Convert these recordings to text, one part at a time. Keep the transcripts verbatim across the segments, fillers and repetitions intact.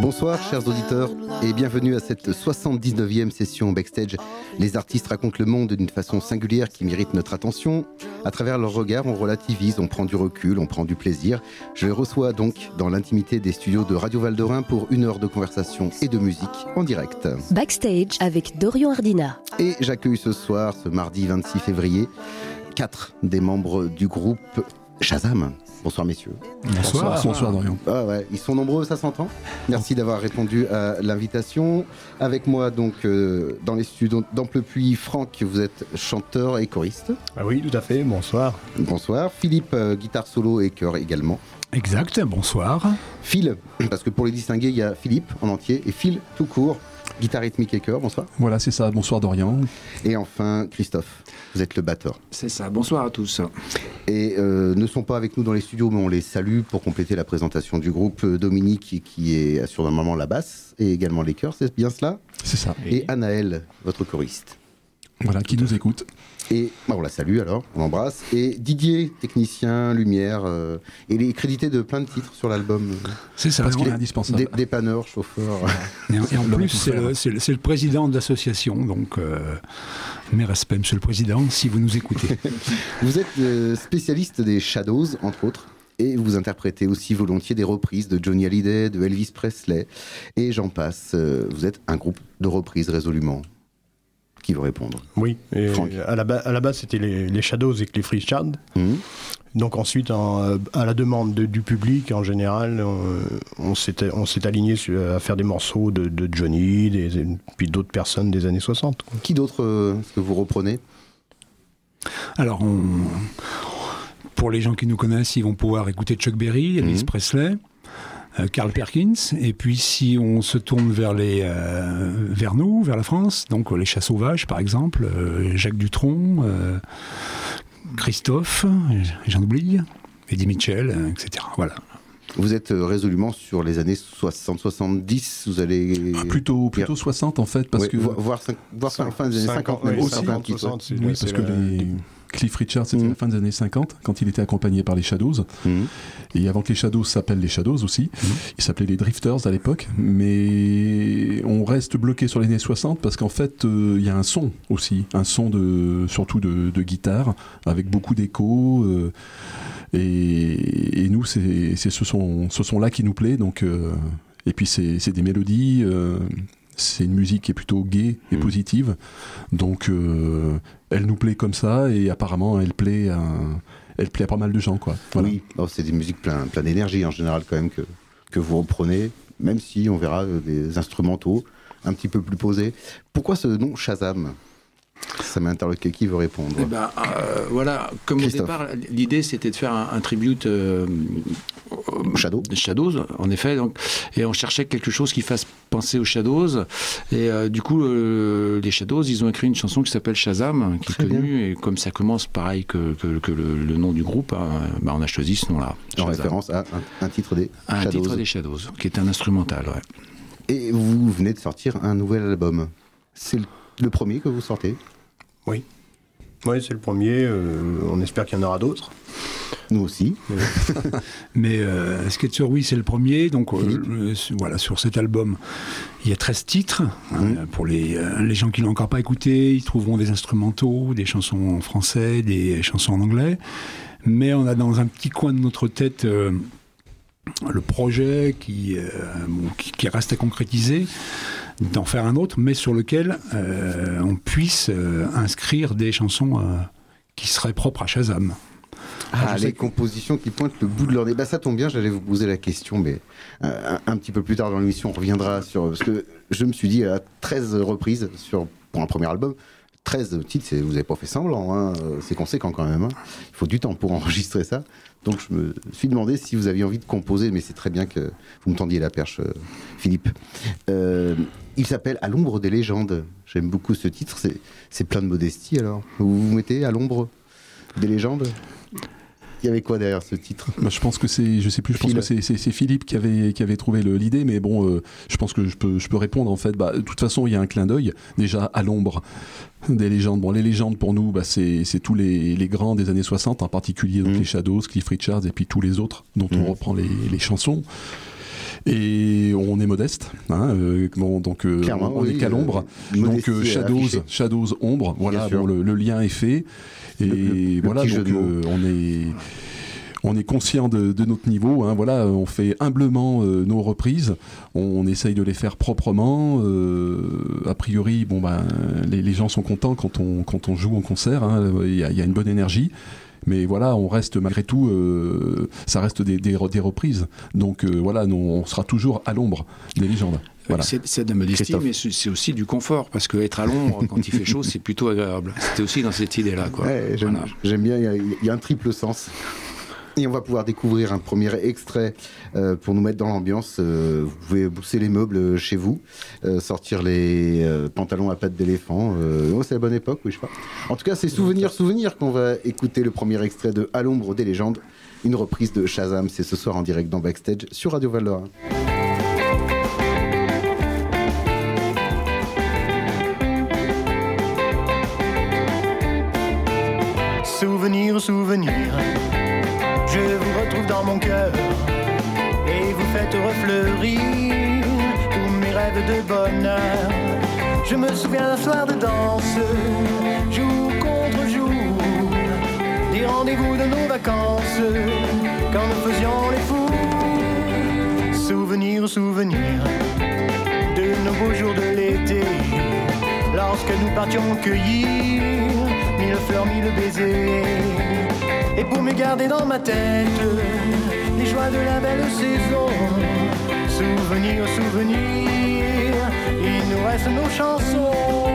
Bonsoir chers auditeurs et bienvenue à cette soixante-dix-neuvième session Backstage. Les artistes racontent le monde d'une façon singulière qui mérite notre attention. À travers leur regard, on relativise, on prend du recul, on prend du plaisir. Je les reçois donc dans l'intimité des studios de Radio Val d'Orin pour une heure de conversation et de musique en direct. Backstage avec Dorian Ardina. Et j'accueille ce soir, ce mardi vingt-six février, quatre des membres du groupe Shazam. Bonsoir messieurs. Bonsoir. Bonsoir, Bonsoir Dorian. Ah ouais, ils sont nombreux, ça s'entend. Merci d'avoir répondu à l'invitation. Avec moi donc euh, dans les studios d'Amplepuis, Franck, vous êtes chanteur et choriste. Ah oui, tout à fait, bonsoir. Bonsoir. Philippe, euh, guitare solo et chœur également. Exact, bonsoir. Phil, parce que pour les distinguer, il y a Philippe en entier et Phil tout court. Guitare rythmique et chœur, bonsoir. Voilà, c'est ça, bonsoir Dorian. Et enfin, Christophe, vous êtes le batteur. C'est ça, bonsoir à tous. Et euh, ne sont pas avec nous dans les studios, mais on les salue pour compléter la présentation du groupe. Dominique, qui est assure normalement la basse, et également les chœurs, c'est bien cela ? C'est ça. Et, et Anaël, votre choriste. Voilà, qui nous écoute. Et bah on la salue alors, on l'embrasse. Et Didier, technicien, lumière, euh, et il est crédité de plein de titres sur l'album. C'est ça, parce qu'il est indispensable. Dé, dépanneur, chauffeur. Et, et en plus, c'est le, c'est, le, c'est le président de l'association, donc euh, mes respects, monsieur le président, si vous nous écoutez. Vous êtes euh, spécialiste des Shadows, entre autres. Et vous interprétez aussi volontiers des reprises de Johnny Hallyday, de Elvis Presley, et j'en passe. Euh, vous êtes un groupe de reprises résolument. Qui veut répondre? Oui, et à, la ba- à la base c'était les, les Shadows et Cliff Richard. Mmh. Donc ensuite, en, à la demande de, du public en général, on, on, s'est, on s'est aligné sur, à faire des morceaux de, de Johnny, des, puis d'autres personnes des années soixante. Quoi. Qui d'autre euh, est-ce que vous reprenez? Alors, on, pour les gens qui nous connaissent, ils vont pouvoir écouter Chuck Berry, Elvis mmh. Presley. Euh, Carl Perkins, et puis si on se tourne vers, les, euh, vers nous, vers la France, donc euh, les Chats Sauvages par exemple, euh, Jacques Dutronc, euh, Christophe, j'en oublie, Eddie Mitchell, euh, et cetera. Voilà. Vous êtes résolument sur les années soixante soixante-dix, vous allez... Ah, plutôt, plutôt soixante en fait, parce ouais, que... Voire, voire fin des années cinquante, oui, aussi, cinquante, soixante, c'est, oui, parce que les... Cliff Richard, c'était mmh. la fin des années cinquante, quand il était accompagné par les Shadows. Mmh. Et avant que les Shadows s'appellent les Shadows aussi, mmh. ils s'appelaient les Drifters à l'époque. Mais on reste bloqué sur les années soixante parce qu'en fait, il euh, y a un son aussi, un son de, surtout de, de guitare, avec beaucoup d'échos. Euh, et, et nous, c'est, c'est ce, son, ce son-là qui nous plaît. Donc, euh, et puis, c'est, c'est des mélodies... Euh, c'est une musique qui est plutôt gaie et mmh. positive, donc euh, elle nous plaît comme ça et apparemment elle plaît à, elle plaît à pas mal de gens, quoi. Voilà. Oui, oh, c'est des musiques plein, plein d'énergie en général quand même que, que vous reprenez, même si on verra des instrumentaux un petit peu plus posés. Pourquoi ce nom Shazam ? Ça m'interloque, qui veut répondre? Eh ben, euh, voilà, comme Christophe. Au départ, l'idée c'était de faire un, un tribute euh, Shadow. Shadows, en effet, donc, et on cherchait quelque chose qui fasse penser aux Shadows, et euh, du coup, euh, les Shadows, ils ont écrit une chanson qui s'appelle Shazam, qui Très est connue, bien. Et comme ça commence pareil que, que, que le, le nom du groupe, hein, bah, on a choisi ce nom-là. En Shazam. référence à un, un titre des un Shadows. Un titre des Shadows, qui est un instrumental, ouais. Et vous venez de sortir un nouvel album. C'est le, le premier que vous sortez? Oui. Oui, c'est le premier. Euh, on espère qu'il y en aura d'autres. Nous aussi. Mais euh, ce qui est sûr, oui, c'est le premier. Donc euh, euh, voilà, sur cet album, il y a treize titres. Mmh. Euh, pour les, euh, les gens qui ne l'ont encore pas écouté, ils trouveront des instrumentaux, des chansons en français, des chansons en anglais. Mais on a dans un petit coin de notre tête euh, le projet qui, euh, bon, qui, qui reste à concrétiser, d'en faire un autre, mais sur lequel euh, on puisse euh, inscrire des chansons euh, qui seraient propres à Shazam. Ah, ah les que... compositions qui pointent le bout de leur nez. Bah, ça tombe bien, j'allais vous poser la question, mais euh, un, un petit peu plus tard dans l'émission, on reviendra sur... Parce que je me suis dit, à treize reprises sur, pour un premier album, treize titres, c'est, vous n'avez pas fait semblant, hein, c'est conséquent quand même. Hein. Il faut du temps pour enregistrer ça. Donc je me suis demandé si vous aviez envie de composer, mais c'est très bien que vous me tendiez la perche, euh, Philippe. Euh, il s'appelle « À l'ombre des légendes ». J'aime beaucoup ce titre, c'est, c'est plein de modestie alors. Vous vous mettez à l'ombre des légendes ? Il y avait quoi derrière ce titre ? Bah, je pense que c'est, je sais plus, je pense Phil. que c'est, c'est, c'est Philippe qui avait, qui avait trouvé le, l'idée, mais bon, euh, je pense que je peux, je peux répondre en fait. Bah, de toute façon, il y a un clin d'œil déjà à l'ombre des légendes. Bon, les légendes pour nous, bah, c'est, c'est tous les, les grands des années soixante, en particulier donc mmh. les Shadows, Cliff Richards et puis tous les autres dont mmh. on reprend les, les chansons. Et on est modeste, hein, euh, bon, donc euh, on oui, est qu'à l'ombre. Euh, donc euh, Shadows, Shadows, ombre, voilà, bon, le, le lien est fait. Et le, le, voilà, le donc euh, on est. On est conscient de, de notre niveau, hein, voilà, on fait humblement euh, nos reprises, on, on essaye de les faire proprement. Euh, a priori, bon ben, les, les gens sont contents quand on quand on joue en concert, hein, il y a, il y a une bonne énergie. Mais voilà, on reste malgré tout, euh, ça reste des, des, des reprises. Donc euh, voilà, nous, on sera toujours à l'ombre des légendes. Voilà. C'est, c'est de la modestie, Christophe. Mais c'est aussi du confort, parce qu'être à l'ombre quand il fait chaud, c'est plutôt agréable. C'était aussi dans cette idée-là, quoi. Ouais, j'aime, voilà. j'aime bien, il y, y a un triple sens. Et on va pouvoir découvrir un premier extrait euh, pour nous mettre dans l'ambiance. Euh, vous pouvez bousser les meubles chez vous, euh, sortir les euh, pantalons à pattes d'éléphant. Euh, oh, c'est la bonne époque, oui, je sais pas. En tout cas, c'est Souvenir, Souvenir qu'on va écouter le premier extrait de À l'ombre des légendes, une reprise de Shazam. C'est ce soir en direct dans Backstage sur Radio Val-d'Or. Souvenir, souvenir. Je vous retrouve dans mon cœur et vous faites refleurir tous mes rêves de bonheur. Je me souviens d'un soir de danse, jour contre jour, des rendez-vous de nos vacances, quand nous faisions les fous. Souvenir, souvenir de nos beaux jours de l'été, lorsque nous partions cueillir mille fleurs, mille baisers. Et pour me garder dans ma tête les joies de la belle saison, souvenir, souvenir, il nous reste nos chansons.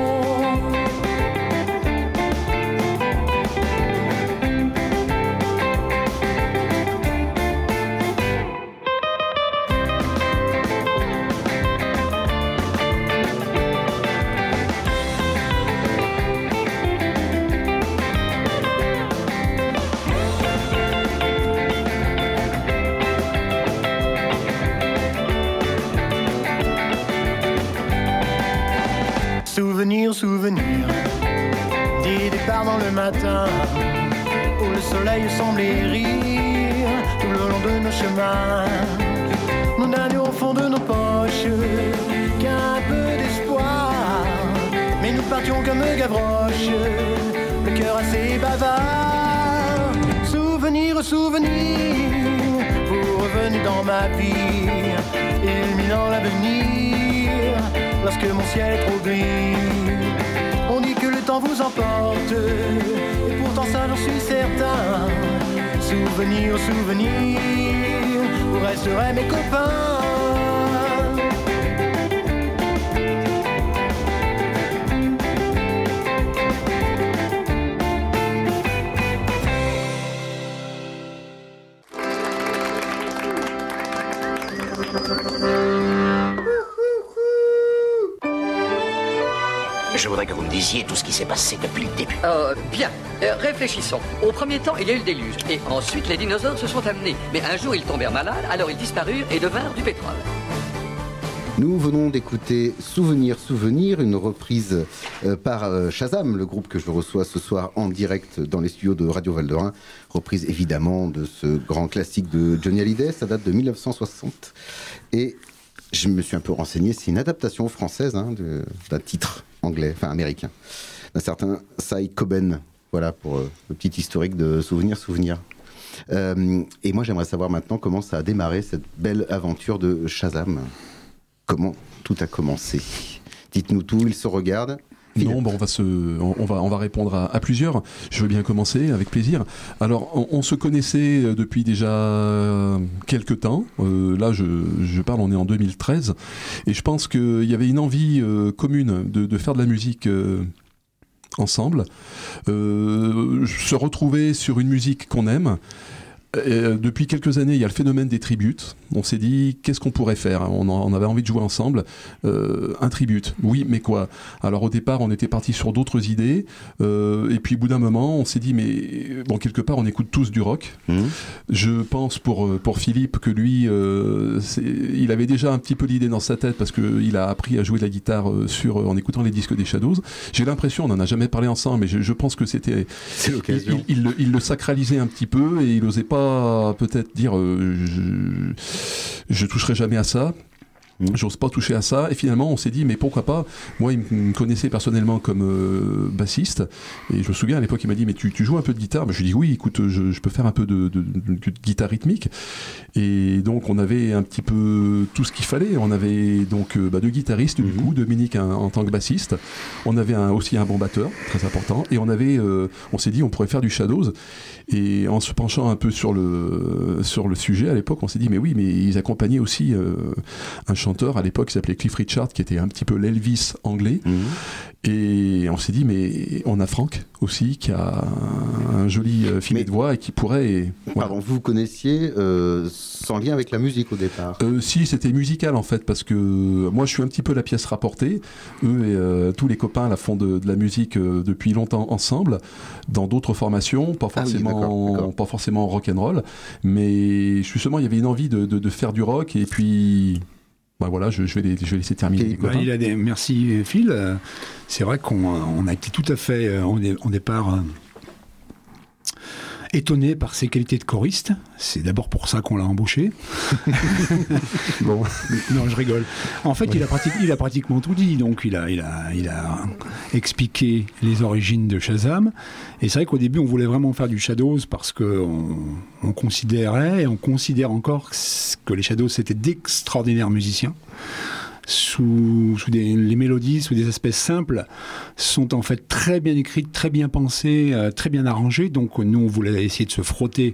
Souvenir, souvenir des départs dans le matin où le soleil semblait rire tout le long de nos chemins. Nous n'avions au fond de nos poches qu'un peu d'espoir, mais nous partions comme Gavroche, le cœur assez bavard. Souvenir, souvenir, vous revenez dans ma vie, illuminant l'avenir lorsque mon ciel est trop gris. On dit que le temps vous emporte, et pourtant ça j'en suis certain. Souvenir, souvenir, vous resterez mes copains. Je voudrais que vous me disiez tout ce qui s'est passé depuis le début. Euh, bien, euh, réfléchissons. Au premier temps, il y a eu le déluge. Et ensuite, les dinosaures se sont amenés. Mais un jour, ils tombèrent malades, alors ils disparurent et devinrent du pétrole. Nous venons d'écouter Souvenir, Souvenir, une reprise euh, par euh, Shazam, le groupe que je reçois ce soir en direct dans les studios de Radio Val-d'Or. Reprise évidemment de ce grand classique de Johnny Hallyday, ça date de mille neuf cent soixante. Et je me suis un peu renseigné, c'est une adaptation française hein, de, d'un titre anglais, enfin américain, d'un certain Cy Coben. Voilà pour euh, le petit historique de Souvenir, Souvenir. Euh, et moi j'aimerais savoir maintenant comment ça a démarré cette belle aventure de Shazam. Comment tout a commencé? Dites-nous tout, ils se regardent. Non, bon, on va se, on va, on va répondre à, à plusieurs. Je veux bien commencer avec plaisir. Alors, on, on se connaissait depuis déjà quelques temps. Euh, là, je, je parle, on est en deux mille treize, et je pense qu'il y avait une envie euh, commune de, de faire de la musique. Euh, ensemble, euh, se retrouver sur une musique qu'on aime. Et depuis quelques années, il y a le phénomène des tributes. On s'est dit, qu'est-ce qu'on pourrait faire? on, en, on avait envie de jouer ensemble. Euh, un tribute, oui, mais quoi? Alors au départ, on était parti sur d'autres idées. Euh, et puis au bout d'un moment, on s'est dit, mais bon, quelque part, on écoute tous du rock. Mmh. Je pense pour, pour Philippe que lui, euh, c'est, il avait déjà un petit peu l'idée dans sa tête parce qu'il a appris à jouer de la guitare sur, en écoutant les disques des Shadows. J'ai l'impression, on n'en a jamais parlé ensemble, mais je, je pense que c'était... C'est l'occasion. Il, il, il, il le sacralisait un petit peu et il n'osait pas pas peut-être dire euh, je, je toucherai jamais à ça. Mmh. J'ose pas toucher à ça, et finalement on s'est dit mais pourquoi pas. Moi il me connaissait personnellement comme euh, bassiste, et je me souviens à l'époque il m'a dit mais tu, tu joues un peu de guitare. Ben, je lui ai dit oui, écoute, je, je peux faire un peu de, de, de, de guitare rythmique, et donc on avait un petit peu tout ce qu'il fallait. On avait donc euh, bah, deux guitaristes, mmh. du coup Dominique un, en tant que bassiste, on avait un, aussi un bon batteur très important, et on avait euh, on s'est dit on pourrait faire du Shadows. Et en se penchant un peu sur le, sur le sujet à l'époque, on s'est dit mais oui, mais ils accompagnaient aussi euh, un chanteur à l'époque qui s'appelait Cliff Richard, qui était un petit peu l'Elvis anglais. Mmh. Et on s'est dit mais on a Franck aussi qui a un joli filet mais, de voix et qui pourrait. Et, voilà. Pardon, vous vous connaissiez euh, sans lien avec la musique au départ? euh, Si, c'était musical en fait, parce que moi je suis un petit peu la pièce rapportée. Eux et euh, tous les copains là, font de, de la musique euh, depuis longtemps ensemble, dans d'autres formations, pas forcément, ah oui, d'accord, d'accord. pas forcément rock'n'roll, mais justement il y avait une envie de, de, de faire du rock, et puis. Bah voilà, je, je, vais les, je vais laisser terminer. Les bah, il a des, merci Phil. C'est vrai qu'on on a été tout à fait, au départ, euh, étonné par ses qualités de choriste. C'est d'abord pour ça qu'on l'a embauché. Bon. Non, je rigole. En fait, oui. il, a pratique, il a pratiquement tout dit. Donc, il a, il, a, il a expliqué les origines de Shazam. Et c'est vrai qu'au début, on voulait vraiment faire du Shadows parce qu'on on considérait et on considère encore que les Shadows, c'était d'extraordinaires musiciens. Sous, sous des, les mélodies, sous des aspects simples, sont en fait très bien écrites, très bien pensées, euh, très bien arrangées. Donc nous, on voulait essayer de se frotter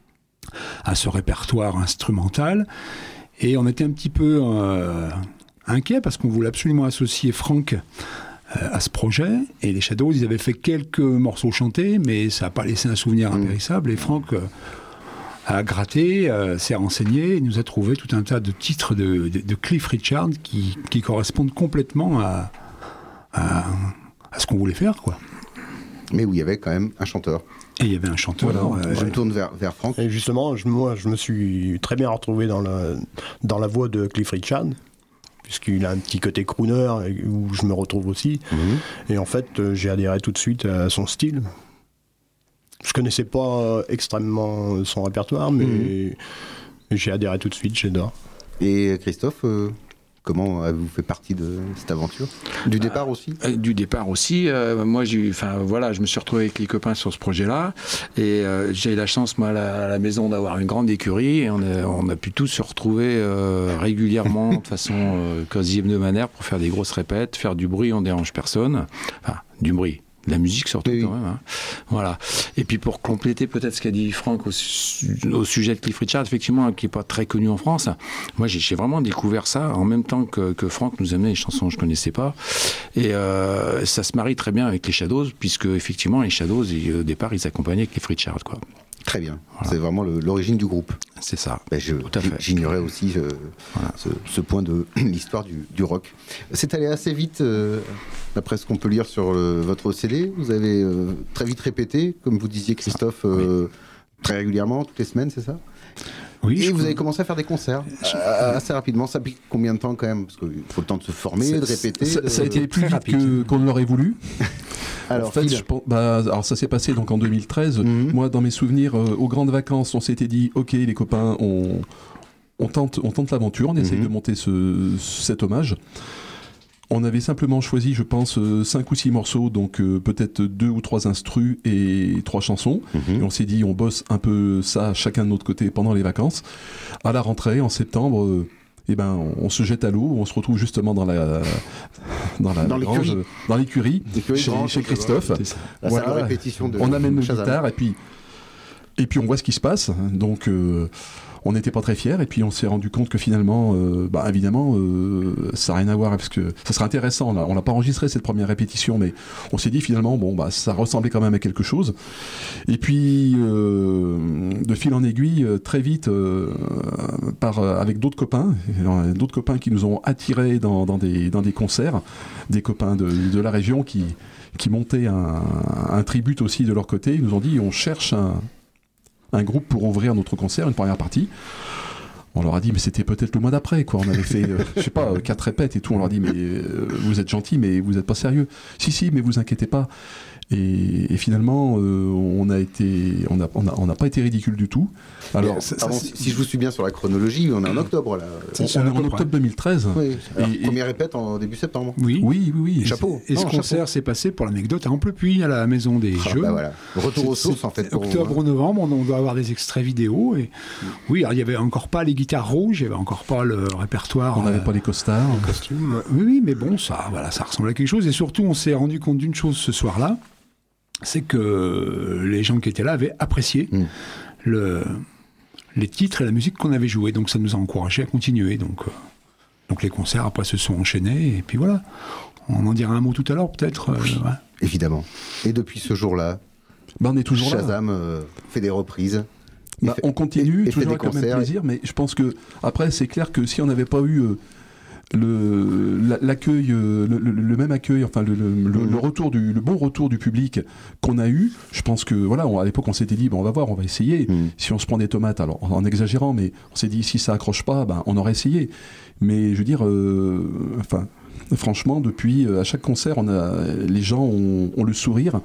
à ce répertoire instrumental. Et on était un petit peu euh, inquiets parce qu'on voulait absolument associer Franck euh, à ce projet. Et les Shadows, ils avaient fait quelques morceaux chantés, mais ça n'a pas laissé un souvenir impérissable. Et Franck... Euh, a gratté, euh, s'est renseigné, et nous a trouvé tout un tas de titres de, de, de Cliff Richard qui, qui correspondent complètement à, à, à ce qu'on voulait faire, quoi. Mais où il y avait quand même un chanteur. Et il y avait un chanteur. Voilà, euh, je me tourne vers, vers Franck. Et justement, je, moi, je me suis très bien retrouvé dans la, dans la voix de Cliff Richard, puisqu'il a un petit côté crooner où je me retrouve aussi. Mmh. Et en fait, j'ai adhéré tout de suite à son style. Je connaissais pas extrêmement son répertoire, mais mmh. j'ai adhéré tout de suite, j'adore. Et Christophe, euh, comment avez-vous fait partie de cette aventure? Du départ aussi euh, Du départ aussi. Euh, moi, j'ai, voilà, je me suis retrouvé avec les copains sur ce projet-là. Et euh, j'ai eu la chance, moi, à la, à la maison, d'avoir une grande écurie. Et on a, on a pu tous se retrouver euh, régulièrement, de façon euh, quasi hebdomadaire, pour faire des grosses répètes, faire du bruit, on dérange personne. Enfin, du bruit. La musique surtout, oui. Quand même. Hein. Voilà. Et puis pour compléter peut-être ce qu'a dit Franck au, su- au sujet de Cliff Richard, effectivement, qui n'est pas très connu en France, moi j'ai, j'ai vraiment découvert ça en même temps que, que Franck nous amenait des chansons que je ne connaissais pas. Et euh, ça se marie très bien avec les Shadows, puisque effectivement les Shadows, ils, au départ, ils accompagnaient Cliff Richard, quoi. Très bien. Voilà. C'est vraiment le, l'origine du groupe. C'est ça. Ben je, Tout à fait. J'ignorais aussi euh, voilà. ce, ce point de l'histoire du, du rock. C'est allé assez vite, euh, d'après ce qu'on peut lire sur le, votre C D. Vous avez euh, très vite répété, comme vous disiez, Christophe, euh, oui. très régulièrement, toutes les semaines, c'est ça? Oui. Et vous peux... avez commencé à faire des concerts euh, assez rapidement. Ça pique combien de temps quand même? Parce qu'il faut le temps de se former, ça, de répéter. Ça, de... ça a été plus vite que, qu'on ne l'aurait voulu. Alors, en fait, je, bah, alors ça s'est passé donc en deux mille treize. Mm-hmm. Moi, dans mes souvenirs, euh, aux grandes vacances, on s'était dit, ok, les copains, on, on tente, on tente l'aventure, on mm-hmm. essaye de monter ce, cet hommage. On avait simplement choisi, je pense, euh, cinq ou six morceaux, donc euh, peut-être deux ou trois instrus et trois chansons. Mm-hmm. Et on s'est dit, on bosse un peu ça chacun de notre côté pendant les vacances. À la rentrée, en septembre, euh, eh ben, on, on se jette à l'eau, on se retrouve justement dans la dans la dans grange, l'écurie, dans l'écurie, l'écurie chez, grange, chez Christophe. La voilà. salle de répétition de on amène nos Shazam. guitares et puis et puis on voit ce qui se passe. Donc euh, on n'était pas très fiers, et puis on s'est rendu compte que finalement, euh, bah, évidemment, euh, ça n'a rien à voir, parce que ça serait intéressant. Là. On n'a pas enregistré cette première répétition, mais on s'est dit finalement, bon, bah, ça ressemblait quand même à quelque chose. Et puis, euh, de fil en aiguille, très vite, euh, par, avec d'autres copains, d'autres copains qui nous ont attirés dans, dans, des, dans des concerts, des copains de, de la région qui, qui montaient un, un tribute aussi de leur côté. Ils nous ont dit, on cherche un... un groupe pour ouvrir notre concert, une première partie. On leur a dit, mais c'était peut-être le mois d'après, quoi. On avait fait, euh, je sais pas, euh, quatre répètes et tout. On leur a dit, mais euh, vous êtes gentils, mais vous n'êtes pas sérieux. Si, si, mais vous inquiétez pas. Et, et finalement, euh, on a été, on n'a on a, on a pas été ridicule du tout. Alors, mais, ça, pardon, ça, si, si je vous suis bien sur la chronologie, on est en octobre là. On, on est en octobre deux mille treize. Oui. Alors, et, première répète en début septembre. Oui, oui, oui. oui. Et chapeau. Et, et ce non, concert s'est passé, pour l'anecdote, à Amplepuis, à la Maison des ah, Jeux. Bah voilà. Retour aux sources en fait. Octobre ou novembre, on, on doit avoir des extraits vidéo. Et oui, alors, il n'y avait encore pas les guitares rouges, il n'y avait encore pas le répertoire. On n'avait euh, pas les costards. Les costumes. Oui, oui, mais bon, ça, voilà, ça ressemble à quelque chose. Et surtout, on s'est rendu compte d'une chose ce soir-là. C'est que les gens qui étaient là avaient apprécié mmh. le, les titres et la musique qu'on avait joués. Donc ça nous a encouragés à continuer. Donc, euh, donc les concerts après se sont enchaînés. Et puis voilà. On en dira un mot tout à l'heure peut-être. Euh, ouais. Évidemment. Et depuis ce jour-là, ben, on est toujours Shazam là. euh, fait des reprises. Bah, fait, on continue, et, et toujours avec le même plaisir. Mais je pense que après c'est clair que si on n'avait pas eu... Euh, Le, l'accueil, le, le, le même accueil, enfin le, le, mmh. le, retour du, le bon retour du public qu'on a eu, je pense que voilà, on, à l'époque on s'était dit, bon, on va voir, on va essayer. Mmh. Si on se prend des tomates, alors en exagérant, mais on s'est dit si ça accroche pas, ben on aurait essayé. Mais je veux dire, euh, enfin. Franchement, depuis à chaque concert, on a, les gens ont, ont le sourire,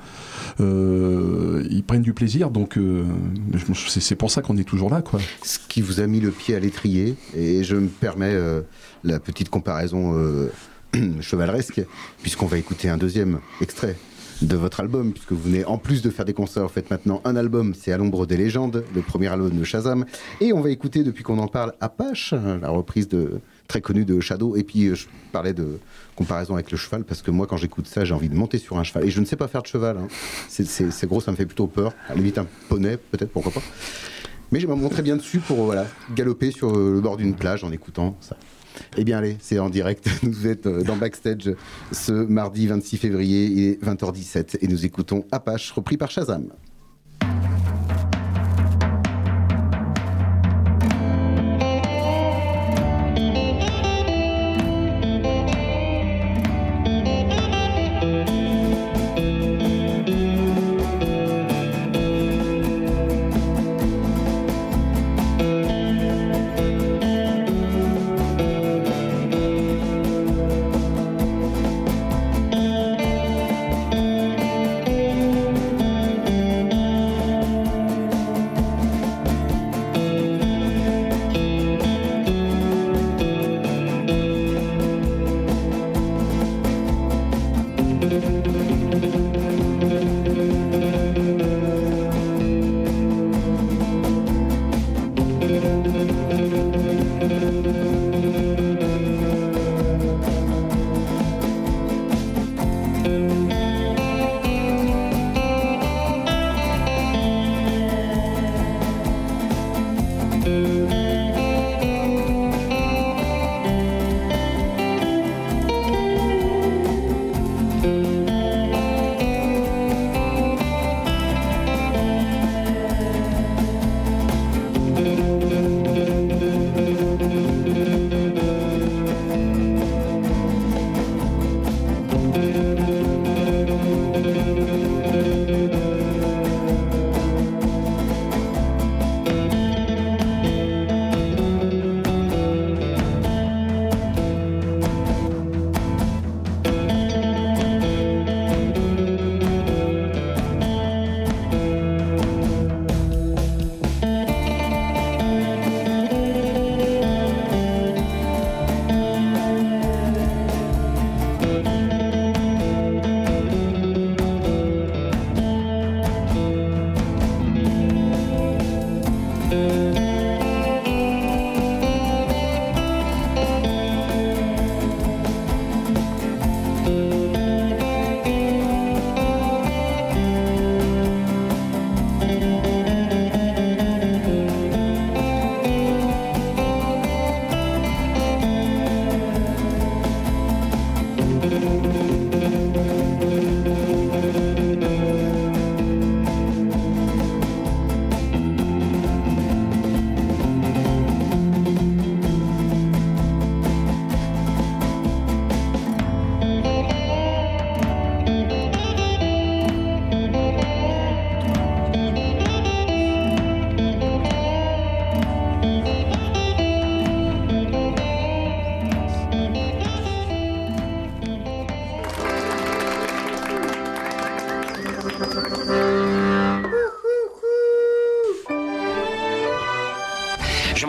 euh, ils prennent du plaisir, donc euh, c'est, c'est pour ça qu'on est toujours là, quoi. Ce qui vous a mis le pied à l'étrier, et je me permets euh, la petite comparaison euh, chevaleresque, puisqu'on va écouter un deuxième extrait de votre album, puisque vous venez en plus de faire des concerts, faites maintenant un album, c'est À l'ombre des légendes, le premier album de Shazam, et on va écouter, depuis qu'on en parle, Apache, la reprise de très connue de Shadow, et puis je parlais de comparaison avec le cheval, parce que moi quand j'écoute ça, j'ai envie de monter sur un cheval, et je ne sais pas faire de cheval, hein. c'est, c'est, c'est gros, ça me fait plutôt peur, à la limite un poney, peut-être, pourquoi pas, mais je me montrais bien dessus pour voilà, galoper sur le bord d'une plage en écoutant ça. Eh bien allez, c'est en direct, vous êtes dans Backstage ce mardi vingt-six février, il est vingt heures dix-sept et nous écoutons Apache, repris par Shazam. Thank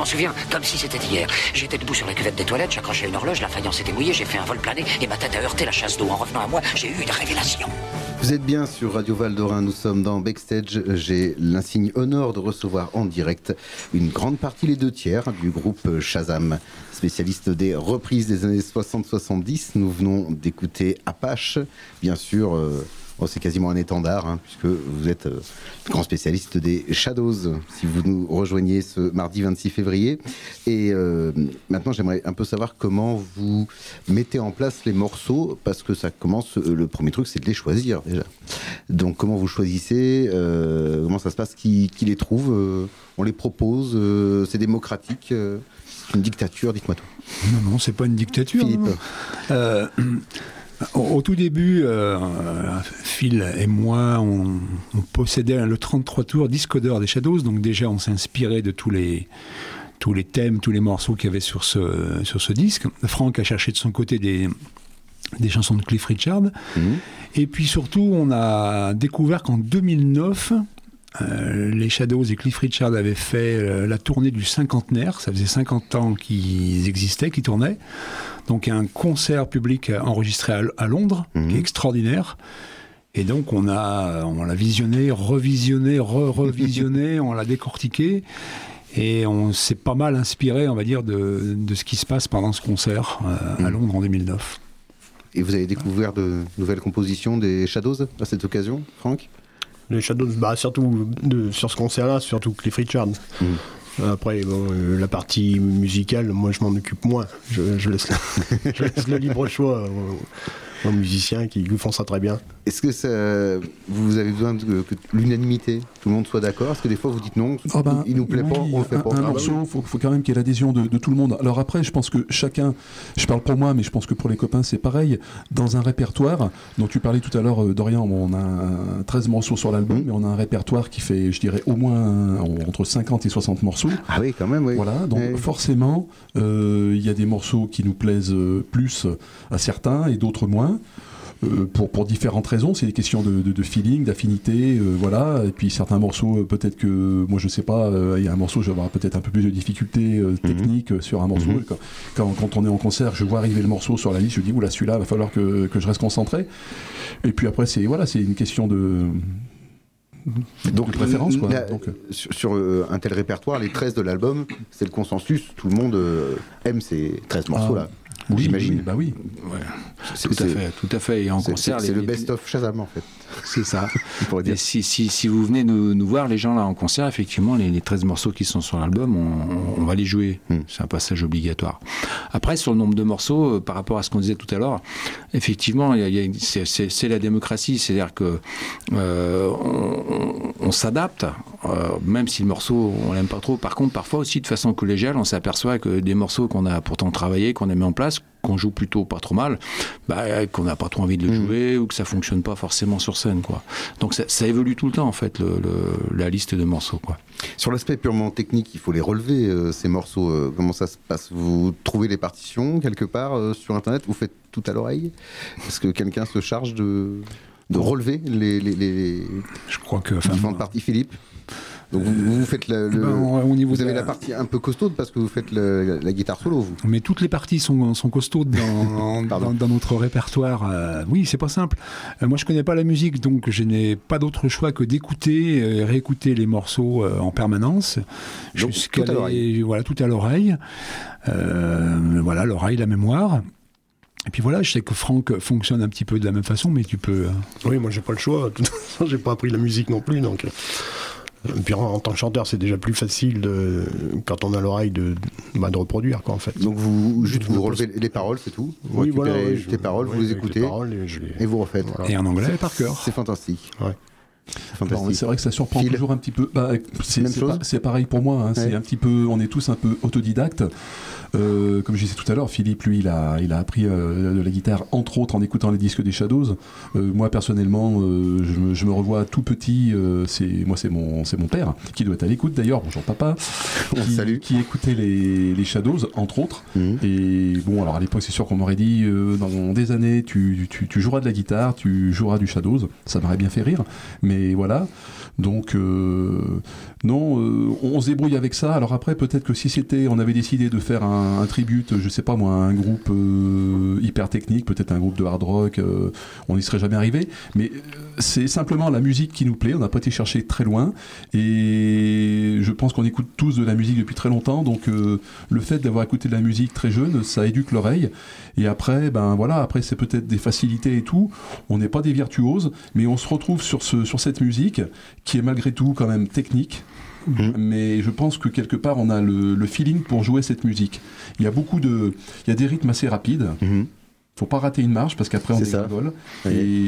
m'en souviens, comme si c'était hier. J'étais debout sur la cuvette des toilettes, j'accrochais une horloge, la faïence était mouillée, j'ai fait un vol plané et ma tête a heurté la chasse d'eau. En revenant à moi, j'ai eu une révélation. Vous êtes bien sur Radio Val d'Orin, nous sommes dans Backstage. J'ai l'insigne honneur de recevoir en direct une grande partie, les deux tiers, du groupe Shazam, spécialiste des reprises des années soixante soixante-dix. Nous venons d'écouter Apache, bien sûr. Euh, Oh, c'est quasiment un étendard, hein, puisque vous êtes euh, grand spécialiste des Shadows, si vous nous rejoignez ce mardi vingt-six février. Et euh, maintenant, j'aimerais un peu savoir comment vous mettez en place les morceaux, parce que ça commence, euh, le premier truc, c'est de les choisir, déjà. Donc, comment vous choisissez, euh, comment ça se passe, qui, qui les trouve, euh, on les propose, euh, c'est démocratique, euh, c'est une dictature, dites-moi tout. Non, non, c'est pas une dictature. Philippe. Euh, Au, au tout début, euh, Phil et moi, on, on possédait le trente-trois tours disque d'or des Shadows, donc déjà on s'est inspiré de tous les, tous les thèmes, tous les morceaux qu'il y avait sur ce, sur ce disque. Franck a cherché de son côté des, des chansons de Cliff Richard. Mmh. Et puis surtout, on a découvert qu'en deux mille neuf, Euh, les Shadows et Cliff Richard avaient fait euh, la tournée du cinquantenaire. Ça faisait cinquante ans qu'ils existaient, qu'ils tournaient. Donc il y a un concert public enregistré à, à Londres, mmh. qui est extraordinaire. Et donc on a, on l'a visionné, revisionné, re-revisionné, on l'a décortiqué. Et on s'est pas mal inspiré, on va dire, de, de ce qui se passe pendant ce concert euh, mmh. à Londres en deux mille neuf. Et vous avez découvert de nouvelles compositions des Shadows à cette occasion, Franck ? Les Shadows, bah, surtout de, sur ce concert-là, surtout Cliff Richard. Mmh. Après, bon, euh, la partie musicale, moi je m'en occupe moins. Je, je, laisse, le, je laisse le libre choix aux, aux musiciens qui font ça très bien. Est-ce que ça, vous avez besoin de, que l'unanimité, tout le monde soit d'accord? Est-ce que des fois vous dites non, oh ben, il nous plaît oui, pas, on le fait un, pas? Un ah morceau, il bah oui. faut, faut quand même qu'il y ait l'adhésion de, de tout le monde. Alors après, je pense que chacun, je parle pour moi, mais je pense que pour les copains c'est pareil, dans un répertoire, dont tu parlais tout à l'heure, Dorian, on a treize morceaux sur l'album, mmh. mais on a un répertoire qui fait, je dirais, au moins entre cinquante et soixante morceaux. Ah oui, quand même, oui. Voilà, donc oui. forcément, il euh, y a des morceaux qui nous plaisent plus à certains et d'autres moins. Euh, pour, pour différentes raisons, c'est des questions de, de, de feeling, d'affinité, euh, voilà. Et puis certains morceaux, euh, peut-être que, moi je sais pas, il euh, y a un morceau, je vais avoir peut-être un peu plus de difficultés euh, techniques mm-hmm. sur un morceau. Mm-hmm. Quand, quand, quand on est en concert, je vois arriver le morceau sur la liste, je dis, oula, celui-là, il va falloir que, que je reste concentré. Et puis après, c'est, voilà, c'est une question de... Donc, de préférence, quoi. La, Donc, sur, sur euh, un tel répertoire, les treize de l'album, c'est le consensus, tout le monde euh, aime ces treize morceaux-là. Ah. Oui, j'imagine. Oui, bah oui. Ouais. Tout à fait, tout à fait. Et en c'est, concert, c'est, les, c'est le best-of Shazam en fait. C'est ça. dire. Et si, si, si vous venez nous, nous voir, les gens là en concert, effectivement, les, les treize morceaux qui sont sur l'album, on, on va les jouer. Mm. C'est un passage obligatoire. Après, sur le nombre de morceaux, euh, par rapport à ce qu'on disait tout à l'heure, effectivement, y a, y a, c'est, c'est, c'est la démocratie. C'est-à-dire que euh, on, on s'adapte, euh, même si le morceau on l'aime pas trop. Par contre, parfois aussi de façon collégiale, on s'aperçoit que des morceaux qu'on a pourtant travaillé, qu'on a mis en place, qu'on joue plutôt pas trop mal, bah, qu'on n'a pas trop envie de le mmh. jouer ou que ça fonctionne pas forcément sur scène, quoi. Donc ça, ça évolue tout le temps en fait, le, le, la liste de morceaux, quoi. Sur l'aspect purement technique, il faut les relever euh, ces morceaux. Euh, comment ça se passe? Vous trouvez les partitions quelque part euh, sur internet? Vous faites tout à l'oreille? Est-ce que quelqu'un se charge de, de relever les, les, les, Je crois que différentes enfin, parties, Philippe? Donc vous, vous faites le, le ben, au niveau vous avez la... la partie un peu costaude parce que vous faites le, la, la guitare solo, vous. Mais toutes les parties sont, sont costaudes dans, dans, dans notre répertoire. Euh, oui, c'est pas simple. Euh, moi, je connais pas la musique, donc je n'ai pas d'autre choix que d'écouter et euh, réécouter les morceaux euh, en permanence. Donc, jusqu'à tout à l'oreille. Les, voilà, tout à l'oreille. Euh, voilà, l'oreille, la mémoire. Et puis voilà, je sais que Franck fonctionne un petit peu de la même façon, mais tu peux... Euh... Oui, moi j'ai pas le choix. De toute façon, j'ai pas appris la musique non plus, donc... Et puis en, en tant que chanteur, c'est déjà plus facile de, quand on a l'oreille de, bah, de reproduire, quoi, en fait. Donc vous, juste vous relevez les paroles, c'est tout. Vous oui, récupérez voilà, oui, les paroles, oui, vous les écoutez les paroles et, je les... et vous refaites. Voilà. Et en anglais et par cœur. C'est fantastique. Ouais. C'est fantastique. Bon, c'est vrai que ça surprend Phil. toujours un petit peu. Bah, c'est, Même c'est, chose. pas, c'est pareil pour moi. Hein, ouais. C'est un petit peu. On est tous un peu autodidactes. Euh, comme je disais tout à l'heure, Philippe, lui, il a, il a appris euh, de la guitare, entre autres, en écoutant les disques des Shadows. Euh, moi, personnellement, euh, je, me, je me revois tout petit. Euh, c'est, moi, c'est mon, c'est mon père, qui doit être à l'écoute d'ailleurs. Bonjour papa. Qui, Salut. Qui écoutait les, les Shadows, entre autres. Mmh. Et bon, alors à l'époque, c'est sûr qu'on m'aurait dit, euh, dans des années, tu, tu, tu joueras de la guitare, tu joueras du Shadows. Ça m'aurait bien fait rire. Mais voilà. Donc euh, non, euh, on, on se débrouille avec ça. Alors après, peut-être que si c'était, on avait décidé de faire un, un tribute, je sais pas moi, un groupe euh, hyper technique, peut-être un groupe de hard rock, euh, on n'y serait jamais arrivé. Mais c'est simplement la musique qui nous plaît. On n'a pas été chercher très loin, et je pense qu'on écoute tous de la musique depuis très longtemps. Donc euh, le fait d'avoir écouté de la musique très jeune, ça éduque l'oreille. Et après, ben voilà, après c'est peut-être des facilités et tout. On n'est pas des virtuoses, mais on se retrouve sur ce, sur cette musique qui est malgré tout quand même technique. Mmh. Mais je pense que quelque part on a le, le feeling pour jouer cette musique. Il y a beaucoup de, il y a des rythmes assez rapides. Mmh. Faut pas rater une marche parce qu'après on dégringole. Oui.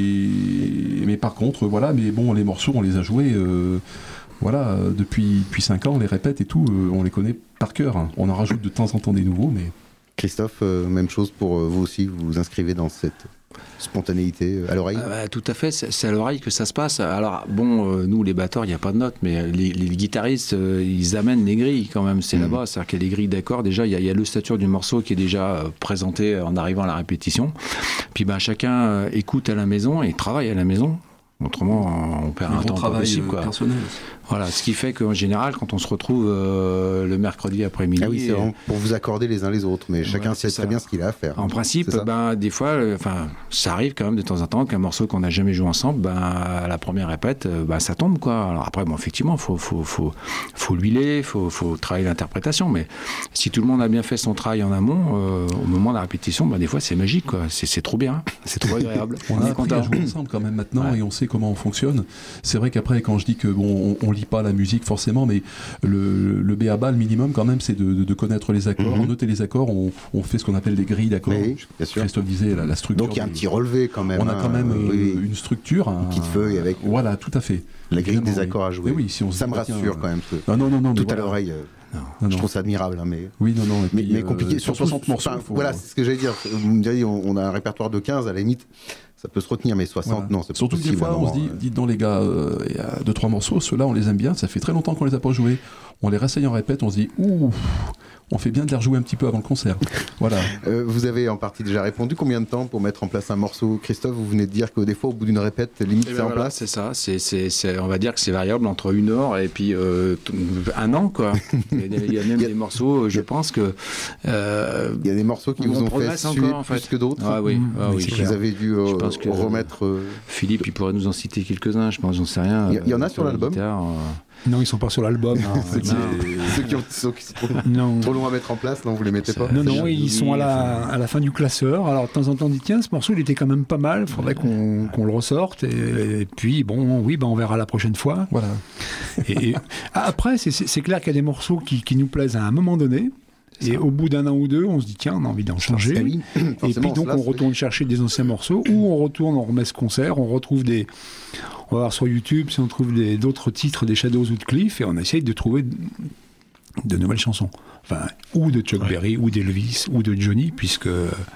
Et mais par contre, voilà, mais bon, les morceaux on les a joués. Euh, Voilà, depuis, depuis cinq ans, on les répète et tout, euh, on les connaît par cœur. Hein. On en rajoute de temps en temps des nouveaux, mais... Christophe, euh, même chose pour euh, vous aussi, vous vous inscrivez dans cette spontanéité euh, à l'oreille ah bah, tout à fait, c'est, c'est à l'oreille que ça se passe. Alors, bon, euh, nous, les batteurs, il n'y a pas de notes, mais les, les guitaristes, euh, ils amènent les grilles quand même, c'est mmh. là-bas. C'est-à-dire qu'il y a les grilles d'accords. Déjà, il y a, il y a l'ossature du morceau qui est déjà euh, présentée en arrivant à la répétition. Puis, ben, chacun euh, écoute à la maison et travaille à la maison. Autrement, on perd un, un temps pas possible, quoi. Personnel. Voilà, ce qui fait qu'en général, quand on se retrouve euh, le mercredi après-midi... Ah oui, c'est vraiment pour vous accorder les uns les autres, mais chacun ouais, sait très bien ce qu'il a à faire. En principe, ben, des fois, euh, ça arrive quand même de temps en temps qu'un morceau qu'on n'a jamais joué ensemble, ben, à la première répète, ben, ça tombe, quoi. Alors après, bon, effectivement, il faut, faut, faut, faut l'huiler, il faut, faut travailler l'interprétation, mais si tout le monde a bien fait son travail en amont, euh, au moment de la répétition, ben, des fois, c'est magique, quoi. C'est, c'est trop bien, c'est trop agréable. On a appris à jouer ensemble quand même maintenant, ouais. Et on sait comment on fonctionne. C'est vrai qu'après, quand je dis que bon, on, on lit pas la musique forcément, mais le, le b a ba, le minimum quand même, c'est de, de, de connaître les accords, mm-hmm. noter les accords, on, on fait ce qu'on appelle des grilles d'accords. Oui, Christophe disait la, la structure. Donc il y a un petit relevé quand même. On a quand même hein, oui, euh, une structure. Une un, petite feuille avec. Voilà, tout à fait. La grille des accords à jouer. Oui, si on ça me rassure tiens, quand même. Que non, non, non, non, tout à voilà. l'oreille. Euh, non, je non. trouve ça admirable, hein, mais. Oui, non, non. Mais, puis, mais compliqué. Euh, sur soixante morceaux. Faut... Voilà, c'est ce que j'allais dire. Vous me diriez, on, on a un répertoire de quinze, à la limite. Ça peut se retenir, mais soixante, voilà. Non, c'est pas surtout possible. Surtout que des fois, on se dit, dites donc les gars, il euh, y a deux trois morceaux, ceux-là, on les aime bien, ça fait très longtemps qu'on les a pas joués. On les réessaye en répète, on se dit, ouh, on fait bien de les rejouer un petit peu avant le concert. Voilà. Euh, vous avez en partie déjà répondu. Combien de temps pour mettre en place un morceau, Christophe? Vous venez de dire que des fois, au bout d'une répète, limite, c'est ben en voilà, place. C'est ça. C'est, c'est, c'est, on va dire que c'est variable entre une heure et puis euh, un an, quoi. Il y a même il y a... des morceaux, je pense que. Euh, il y a des morceaux qui vous ont fait suer encore, en fait. Plus que d'autres. Ah oui. Mmh, ah, oui. Vous avez dû euh, que, remettre. Euh... Philippe, il pourrait nous en citer quelques-uns. Je pense, j'en sais rien. Il y, y en a sur l'album. Guitare, euh... Non, ils sont pas sur l'album. Non, ceux, qui, ceux qui, ont, ceux qui sont trop, non. trop longs à mettre en place, non, vous les mettez pas. Non, non, ils sont à la, à la fin du classeur. Alors de temps en temps, on dit tiens, ce morceau, il était quand même pas mal. Il faudrait qu'on, qu'on le ressorte. Et, et puis bon, oui, ben on verra la prochaine fois. Voilà. Et, et après, c'est, c'est clair qu'il y a des morceaux qui, qui nous plaisent à un moment donné. Et au bout d'un an ou deux, on se dit tiens, on a envie d'en changer. Oui. Et puis donc on retourne chercher des anciens morceaux, ou on retourne, on remet ce concert, on retrouve des. On va voir sur YouTube si on trouve des, d'autres titres des Shadows ou de Cliff, et on essaye de trouver de, de nouvelles chansons. Enfin, ou de Chuck ouais. Berry, ou d'Elvis, ou de Johnny, puisque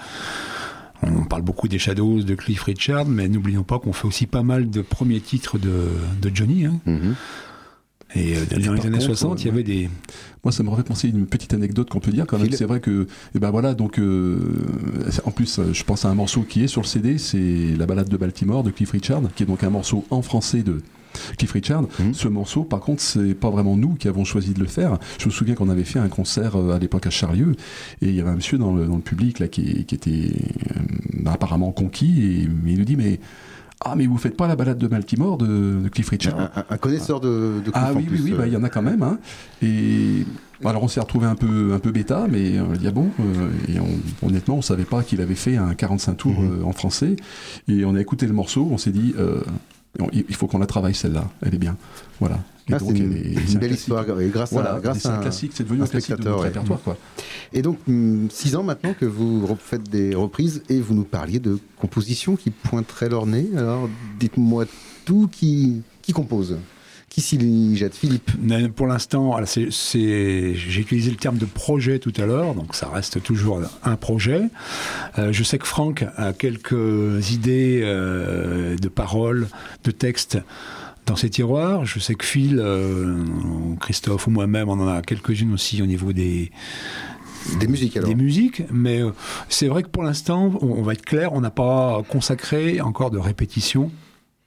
on parle beaucoup des Shadows, de Cliff Richard, mais n'oublions pas qu'on fait aussi pas mal de premiers titres de, de Johnny. Hein. Mm-hmm. Et euh, dans les années contre, soixante, il y avait des... Moi, ça me refait penser une petite anecdote qu'on peut dire quand même. Il... C'est vrai que, et ben voilà, donc, euh, en plus, je pense à un morceau qui est sur le C D, c'est La Balade de Baltimore de Cliff Richard, qui est donc un morceau en français de Cliff Richard. Mmh. Ce morceau, par contre, c'est pas vraiment nous qui avons choisi de le faire. Je me souviens qu'on avait fait un concert à l'époque à Charlieu, et il y avait un monsieur dans le, dans le public là qui, qui était euh, apparemment conquis, et il nous dit mais ah, mais vous faites pas la balade de Baltimore de, de Cliff Richard. Un, un, un connaisseur de, de Cliff Ah oui, en plus, oui, oui, il euh... bah, y en a quand même. Hein. Et alors on s'est retrouvé un peu, un peu bêta, mais on a dit ah bon, euh, et on, honnêtement, on savait pas qu'il avait fait un quarante-cinq tours mm-hmm. euh, en français. Et on a écouté le morceau, on s'est dit, euh, il faut qu'on la travaille celle-là, elle est bien. Voilà. Ah, donc, c'est une, est, une belle histoire. Et grâce voilà, à, grâce c'est un, un classique, c'est devenu un, un classique de notre répertoire. Quoi. Et donc, six ans maintenant que vous faites des reprises et vous nous parliez de compositions qui pointeraient leur nez. Alors, dites-moi tout, qui, qui compose ? Qui s'y jette ? Philippe ? Pour l'instant, c'est, c'est, j'ai utilisé le terme de projet tout à l'heure, donc ça reste toujours un projet. Euh, je sais que Franck a quelques idées euh, de paroles, de textes dans ses tiroirs. Je sais que Phil, euh, Christophe ou moi-même, on en a quelques-unes aussi au niveau des... Des musiques alors. Des musiques, mais euh, c'est vrai que pour l'instant, on, on va être clair, on n'a pas consacré encore de répétition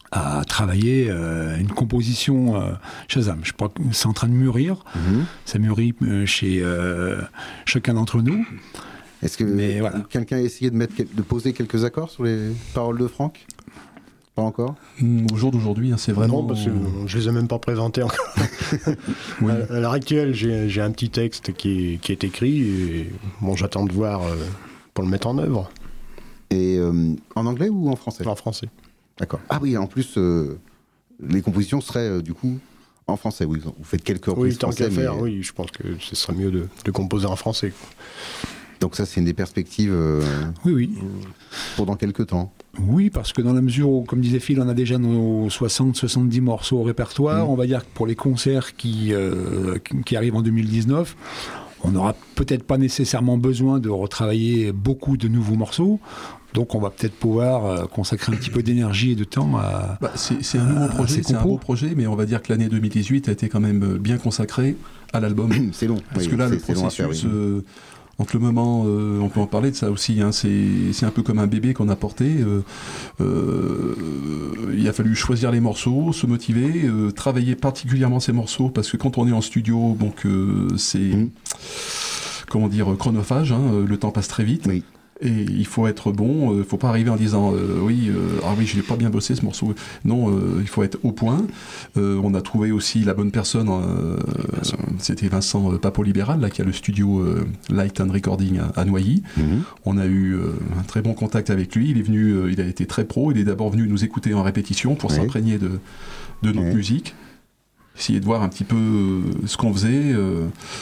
à travailler euh, une composition euh, Shazam. Je crois que c'est en train de mûrir. Mm-hmm. Ça mûrit euh, chez euh, chacun d'entre nous. Est-ce que Mais, voilà. quelqu'un a essayé de, mettre, de poser quelques accords sur les paroles de Franck ? Pas encore ? mmh, Au jour d'aujourd'hui, hein, c'est vraiment... Non, parce que je les ai même pas présentés encore. Oui. À, à l'heure actuelle, j'ai, j'ai un petit texte qui est, qui est écrit et bon, j'attends de voir euh, pour le mettre en œuvre. Et euh, en anglais ou en français ? En français. D'accord. Ah oui, en plus, euh, les compositions seraient euh, du coup en français. Oui, vous faites quelques reprises oui, tant français, qu'à faire, mais... oui, je pense que ce serait mieux de, de composer en français. Donc ça, c'est une des perspectives euh, oui, oui. pour dans quelques temps. Oui, parce que dans la mesure où, comme disait Phil, on a déjà nos soixante soixante-dix morceaux au répertoire, mmh. on va dire que pour les concerts qui, euh, qui arrivent en deux mille dix-neuf, on n'aura peut-être pas nécessairement besoin de retravailler beaucoup de nouveaux morceaux. Donc on va peut-être pouvoir euh, consacrer un petit peu d'énergie et de temps à... Bah, c'est, c'est un nouveau projet, c'est un beau projet, mais on va dire que l'année deux mille dix-huit a été quand même bien consacrée à l'album. C'est long. Parce oui, que là, c'est, le c'est processus... long à faire, oui. euh, entre le moment, euh, on peut en parler de ça aussi, hein, c'est, c'est un peu comme un bébé qu'on a porté. Euh, euh, il a fallu choisir les morceaux, se motiver, euh, travailler particulièrement ces morceaux, parce que quand on est en studio, donc euh, c'est, mmh. comment dire, chronophage, hein, le temps passe très vite. Oui. Et il faut être bon, il euh, ne faut pas arriver en disant euh, oui, euh, ah oui, je n'ai pas bien bossé ce morceau. Non, euh, il faut être au point. Euh, on a trouvé aussi la bonne personne, euh, c'était Vincent Papo-Libéral, là, qui a le studio euh, Light and Recording à, à Noilly. Mm-hmm. On a eu euh, un très bon contact avec lui. Il est venu, euh, il a été très pro. Il est d'abord venu nous écouter en répétition pour oui. s'imprégner de, de notre oui. musique, essayer de voir un petit peu euh, ce qu'on faisait. Euh,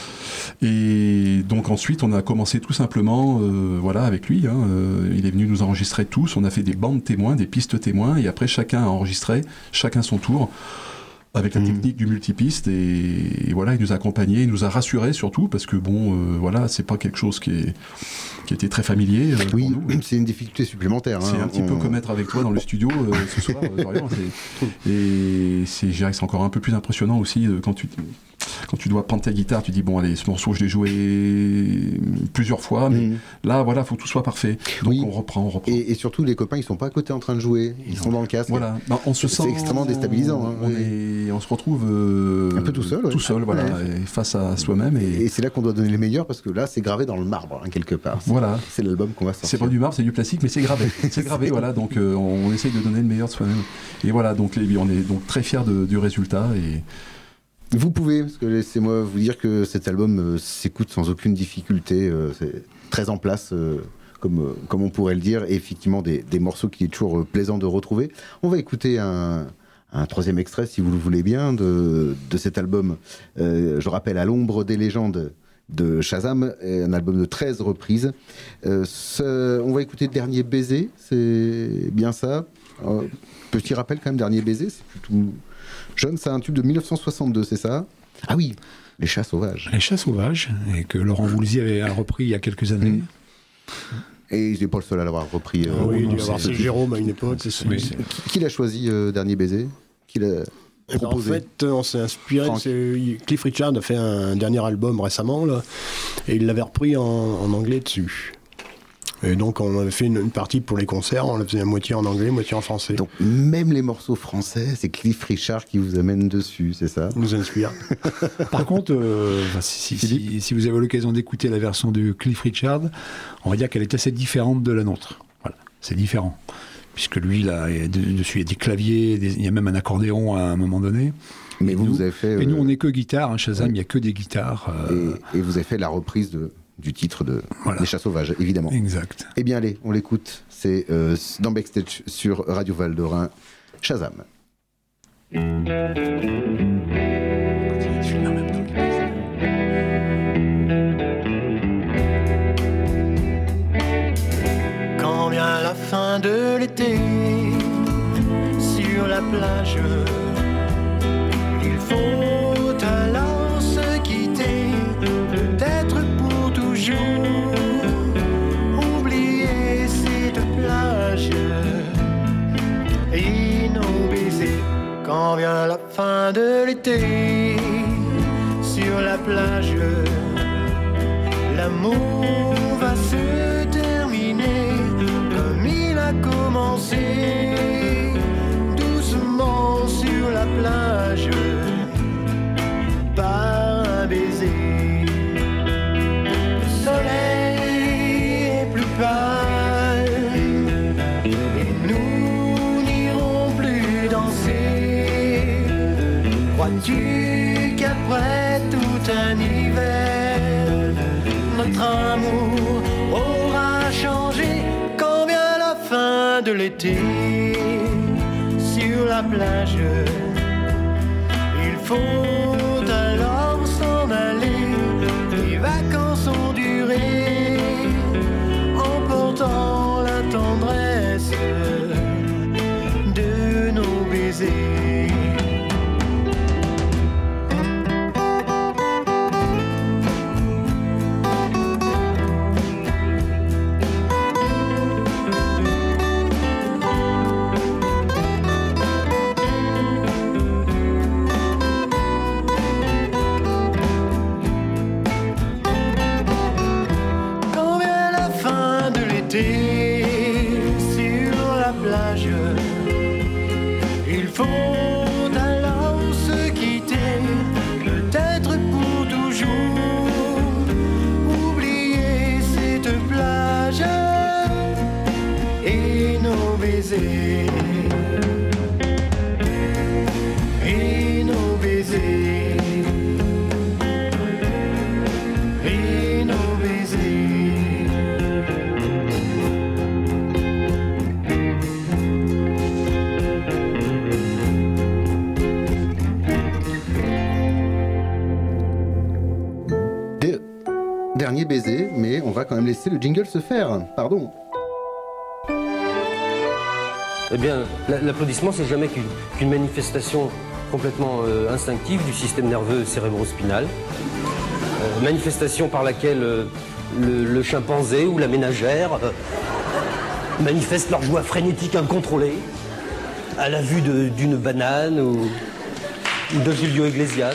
Et donc ensuite, on a commencé tout simplement, euh, voilà, avec lui. Hein, euh, il est venu nous enregistrer tous. On a fait des bandes témoins, des pistes témoins, et après chacun a enregistré, chacun son tour, avec la mmh. technique du multipiste. Et, et voilà, il nous a accompagnés, il nous a rassurés surtout, parce que bon, euh, voilà, c'est pas quelque chose qui est qui était très familier. Euh, oui, pour nous. C'est une difficulté supplémentaire. C'est hein, un petit on... peu comme être avec toi dans le studio euh, ce soir, euh, Dorian. C'est... Et c'est, je dirais que c'est encore un peu plus impressionnant aussi euh, quand tu. Quand tu dois prendre ta guitare, tu dis bon allez, ce morceau je l'ai joué plusieurs fois, mais mmh. là voilà, faut que tout soit parfait. Donc oui. on reprend, on reprend. Et, et surtout les copains, ils sont pas à côté en train de jouer, ils non. sont dans le casque. Voilà, ben, on se c'est, sent. C'est extrêmement déstabilisant. Hein, on, est, on se retrouve euh, un peu tout seul, tout ouais. seul, voilà, ouais. face à soi-même. Et... et c'est là qu'on doit donner les meilleurs parce que là, c'est gravé dans le marbre hein, quelque part. C'est, voilà, c'est l'album qu'on va sortir. C'est pas du marbre, c'est du plastique, mais c'est gravé. C'est gravé, voilà. Donc euh, on, on essaye de donner le meilleur de soi-même. Et voilà, donc les, on est donc très fiers de, du résultat et. Vous pouvez, parce que laissez-moi vous dire que cet album euh, s'écoute sans aucune difficulté, euh, c'est très en place, euh, comme, euh, comme on pourrait le dire, et effectivement des, des morceaux qui est toujours euh, plaisant de retrouver. On va écouter un, un troisième extrait, si vous le voulez bien, de, de cet album. Euh, je rappelle, À l'ombre des légendes de Shazam, un album de treize reprises. Euh, ce, on va écouter Dernier baiser, c'est bien ça. Euh, petit rappel quand même, Dernier baiser, c'est plutôt... Jeune, c'est un tube de dix-neuf cent soixante-deux, c'est ça ? Ah oui, Les Chats Sauvages. Les Chats Sauvages, et que Laurent Voulzy avait repris il y a quelques années. Mmh. Et il n'est pas le seul à l'avoir repris. Euh, oui, il doit y avoir ce Jérôme à une époque. C'est, c'est, c'est... Qui, qui l'a choisi, euh, Dernier baiser ? Qui l'a proposé ? En fait, on s'est inspiré. De, Cliff Richard a fait un dernier album récemment, là, et il l'avait repris en, en anglais dessus. Et donc on avait fait une, une partie pour les concerts, on la faisait à moitié en anglais, moitié en français. Donc même les morceaux français, c'est Cliff Richard qui vous amène dessus, c'est ça ? Nous inspire. Par contre, euh, si, si, si, si vous avez l'occasion d'écouter la version de Cliff Richard, on va dire qu'elle est assez différente de la nôtre. Voilà, c'est différent. Puisque lui, là, dessus il y a des claviers, des, il y a même un accordéon à un moment donné. Mais vous, nous, vous avez fait... Et euh... nous, on n'est que guitare, hein, Shazam, il ouais. n'y a que des guitares. Euh... Et, et vous avez fait la reprise de... du titre de voilà. Les Chats Sauvages, évidemment. Exact. Eh bien, allez, on l'écoute. C'est euh, dans Backstage sur Radio Val d'Orin, Shazam. Quand vient la fin de l'été, sur la plage, il faut alors se quitter, peut-être pour toujours, oublier cette plage et nos baisers. Quand vient la fin de l'été, sur la plage, l'amour va se terminer comme il a commencé, doucement. plage par un baiser. Le soleil est plus pâle et nous n'irons plus danser. Crois-tu qu'après tout un hiver, notre amour aura changé quand vient la fin de l'été? Sur la plage, il faut alors s'en aller. Les vacances ont duré, emportant la tendresse de nos baisers. Sur la plage, il faut alors se quitter, peut-être pour toujours, oublier cette plage et nos baisers, et nos baisers, et nos baisers. Dernier baiser, mais on va quand même laisser le jingle se faire. Pardon. Eh bien, l'applaudissement, c'est jamais qu'une qu'une manifestation complètement euh, instinctive du système nerveux cérébro-spinal. Euh, manifestation par laquelle euh, le, le chimpanzé ou la ménagère euh, manifestent leur joie frénétique incontrôlée à la vue d'une banane ou, ou de Julio Iglesias.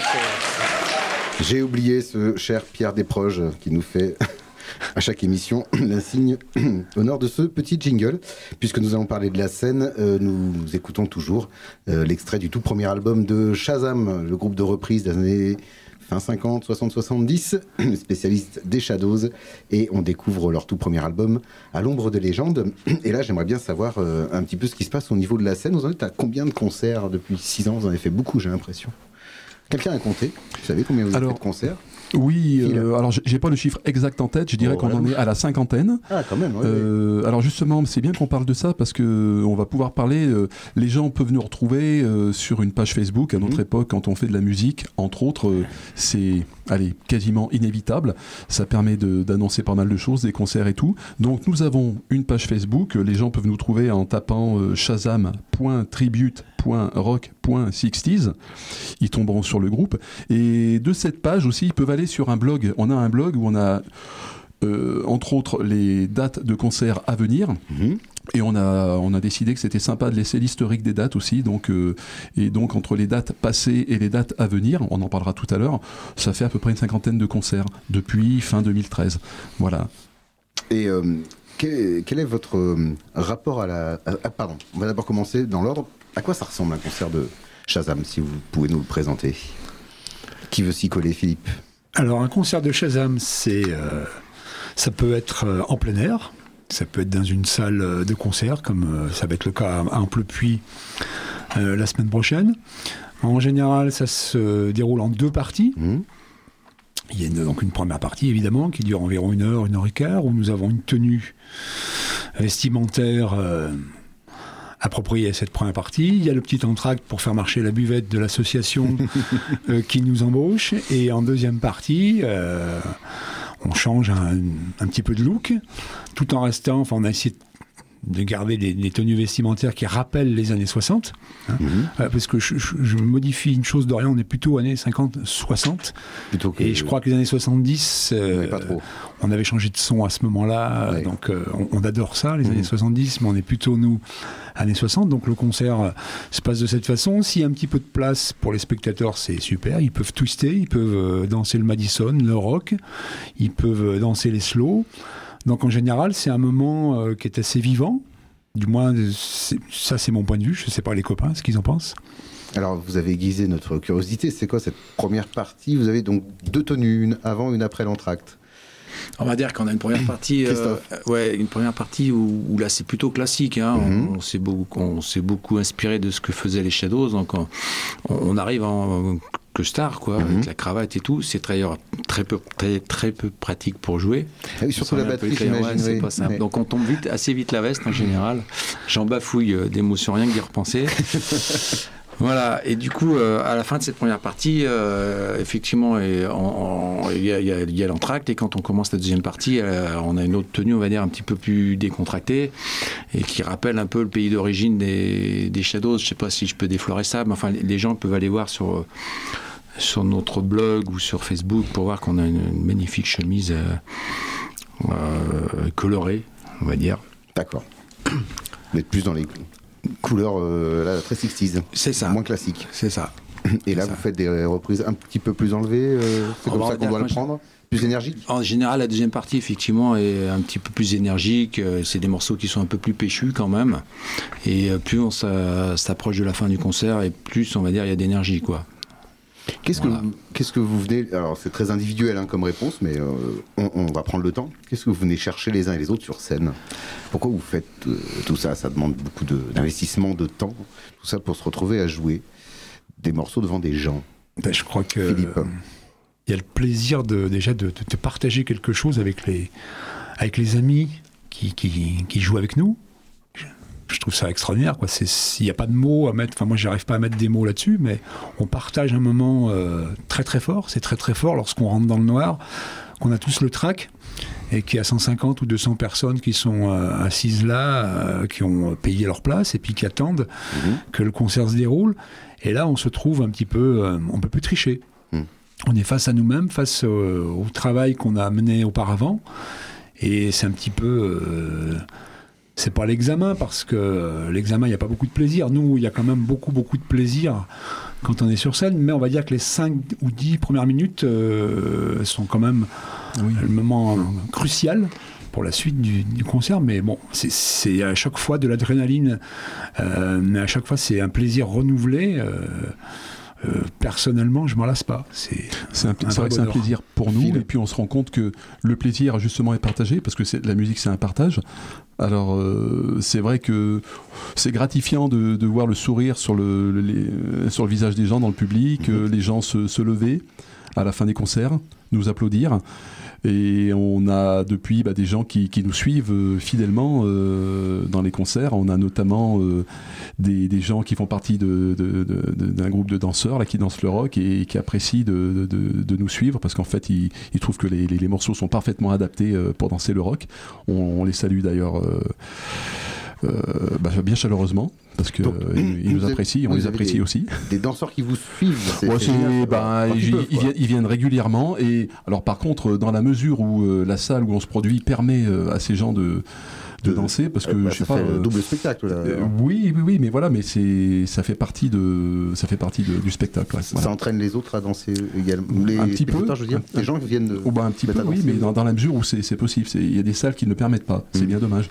J'ai oublié ce cher Pierre Desproges qui nous fait à chaque émission l'insigne honneur de ce petit jingle. Puisque nous allons parler de la scène, euh, nous, nous écoutons toujours euh, l'extrait du tout premier album de Shazam, le groupe de reprise des années fin cinquante, soixante, soixante-dix, spécialiste des Shadows, et on découvre leur tout premier album à l'ombre des légendes. Et là, j'aimerais bien savoir euh, un petit peu ce qui se passe au niveau de la scène. Vous en êtes à combien de concerts depuis six ans? Vous en avez fait beaucoup, j'ai l'impression. Quelqu'un a compté? Vous savez combien vous avez fait de concerts? Oui, euh, alors j'ai pas le chiffre exact en tête, je dirais oh, qu'on voilà. en est à la cinquantaine. Ah, quand même, ouais, euh, ouais. Alors justement, c'est bien qu'on parle de ça parce que on va pouvoir parler, euh, les gens peuvent nous retrouver euh, sur une page Facebook. À notre mmh. époque, quand on fait de la musique, entre autres, euh, c'est allez, quasiment inévitable. Ça permet de, d'annoncer pas mal de choses, des concerts et tout. Donc nous avons une page Facebook, les gens peuvent nous trouver en tapant euh, shazam point tribute point rock point sixties. Ils tomberont sur le groupe. Et de cette page aussi, ils peuvent aller sur un blog. On a un blog où on a, euh, entre autres, les dates de concerts à venir. Mmh. Et on a, on a décidé que c'était sympa de laisser l'historique des dates aussi. Donc, euh, et donc, entre les dates passées et les dates à venir, on en parlera tout à l'heure, ça fait à peu près une cinquantaine de concerts depuis fin deux mille treize. Voilà. Et euh, quel, quel est votre euh, rapport à la... À, à, pardon, on va d'abord commencer dans l'ordre. À quoi ça ressemble un concert de Shazam, si vous pouvez nous le présenter? Qui veut s'y coller, Philippe? Alors, un concert de Shazam, c'est, euh, ça peut être euh, en plein air, ça peut être dans une salle de concert, comme euh, ça va être le cas à Amplepuis euh, la semaine prochaine. En général, ça se déroule en deux parties. Mmh. Il y a une, donc une première partie, évidemment, qui dure environ une heure, une heure et quart, où nous avons une tenue vestimentaire euh, appropriée à cette première partie. Il y a le petit entracte pour faire marcher la buvette de l'association euh, qui nous embauche. Et en deuxième partie, euh, on change un, un petit peu de look, tout en restant, enfin on a essayé de garder des, des tenues vestimentaires qui rappellent les années soixante, hein, mmh. euh, parce que je, je, je modifie une chose d'Orient, on est plutôt années cinquante soixante, plutôt que et je crois que les années soixante-dix, euh, pas trop. On avait changé de son à ce moment-là, ouais. donc euh, on, on adore ça, les mmh. années soixante-dix, mais on est plutôt, nous, années soixante, donc le concert euh, se passe de cette façon. S'il y a un petit peu de place pour les spectateurs, c'est super, ils peuvent twister, ils peuvent euh, danser le Madison, le rock, ils peuvent euh, danser les slows. Donc en général, c'est un moment euh, qui est assez vivant. Du moins, c'est, ça c'est mon point de vue. Je ne sais pas les copains, ce qu'ils en pensent. Alors, vous avez aiguisé notre curiosité. C'est quoi cette première partie? Vous avez donc deux tenues, une avant, une après l'entracte. On va dire qu'on a une première partie, euh, ouais, une première partie où, où là c'est plutôt classique. Hein. Mm-hmm. On, on s'est beaucoup, on s'est beaucoup inspiré de ce que faisaient les Shadows. Donc on, on arrive en costard, quoi, mm-hmm. avec la cravate et tout. C'est très, très peu, très, très peu pratique pour jouer. Ah oui, surtout la batterie, j'imagine. Ouais, c'est pas simple. Mais... Donc on tombe vite, assez vite la veste en général. J'en bafouille d'émotion rien que d'y repenser. Voilà, et du coup, euh, à la fin de cette première partie, euh, effectivement, il y a, y a, y a l'entracte, et quand on commence la deuxième partie, euh, on a une autre tenue, on va dire, un petit peu plus décontractée, et qui rappelle un peu le pays d'origine des, des Shadows. Je ne sais pas si je peux déflorer ça, mais enfin, les gens peuvent aller voir sur, sur notre blog ou sur Facebook pour voir qu'on a une, une magnifique chemise euh, euh, colorée, on va dire. D'accord. Vous êtes plus dans les couleurs euh, là, très sixties. C'est ça. Moins classique. C'est ça. Et là, c'est vous ça. faites des reprises un petit peu plus enlevées. Euh, c'est on comme ça qu'on doit le prendre. Plus énergique. En général, la deuxième partie, effectivement, est un petit peu plus énergique. C'est des morceaux qui sont un peu plus péchus quand même. Et plus on s'approche de la fin du concert, et plus, on va dire, il y a d'énergie, quoi. Qu'est-ce, voilà. que vous, qu'est-ce que vous venez... Alors, c'est très individuel hein, comme réponse, mais euh, on, on va prendre le temps. Qu'est-ce que vous venez chercher les uns et les autres sur scène? Pourquoi vous faites euh, tout ça? Ça demande beaucoup de, d'investissement, de temps, tout ça pour se retrouver à jouer des morceaux devant des gens. Ben, je crois que... Philippe. Euh, il y a le plaisir de, déjà de, de, de partager quelque chose avec les, avec les amis qui, qui, qui jouent avec nous. Je trouve ça extraordinaire, quoi. Il n'y a pas de mots à mettre, enfin moi j'arrive pas à mettre des mots là-dessus, mais on partage un moment euh, très très fort, c'est très très fort lorsqu'on rentre dans le noir, qu'on a tous le trac, et qu'il y a cent cinquante ou deux cents personnes qui sont euh, assises là, euh, qui ont payé leur place, et puis qui attendent mmh. que le concert se déroule, et là on se trouve un petit peu, euh, on peut plus tricher. Mmh. On est face à nous-mêmes, face euh, au travail qu'on a mené auparavant, et c'est un petit peu... Euh, c'est pas l'examen, parce que euh, l'examen, il n'y a pas beaucoup de plaisir. Nous, il y a quand même beaucoup, beaucoup de plaisir quand on est sur scène, mais on va dire que les cinq ou dix premières minutes euh, sont quand même oui. le moment euh, crucial pour la suite du, du concert. Mais bon, c'est, c'est à chaque fois de l'adrénaline, euh, mais à chaque fois, c'est un plaisir renouvelé. Euh, Euh, personnellement, je m'en lasse pas. C'est, c'est, un, un c'est vrai que c'est un plaisir pour nous, Phil. Et puis on se rend compte que le plaisir justement est partagé, parce que c'est, la musique c'est un partage. Alors euh, c'est vrai que c'est gratifiant de, de voir le sourire sur le, le, les, sur le visage des gens dans le public, mm-hmm. euh, les gens se, se lever à la fin des concerts, nous applaudir. Et on a depuis bah, des gens qui, qui nous suivent euh, fidèlement euh, dans les concerts. On a notamment euh, des, des gens qui font partie de, de, de, de, d'un groupe de danseurs là, qui dansent le rock et, et qui apprécient de, de, de nous suivre, parce qu'en fait ils, ils trouvent que les, les, les morceaux sont parfaitement adaptés euh, pour danser le rock. On, on les salue d'ailleurs euh, euh, bah, bien chaleureusement, parce qu'ils euh, ils nous apprécient, on les apprécie des, aussi. Des danseurs qui vous suivent, c'est, ouais, c'est c'est, génial, bah, ils, ils, ils, viennent, ils viennent régulièrement. Et alors par contre, dans la mesure où euh, la salle où on se produit permet euh, à ces gens de de danser, parce que euh, bah, je sais ça pas, fait euh, le double spectacle là. Euh, oui, oui, oui, mais voilà, mais c'est ça fait partie de ça fait partie de, du spectacle. Ouais, ça voilà. entraîne les autres à danser également. Les un petit peu, je veux dire, un, les gens qui viennent. De, oh bah un petit peu, oui, mais dans, dans la mesure où c'est, c'est possible. Il y a des salles qui ne le permettent pas. C'est mmh. bien dommage.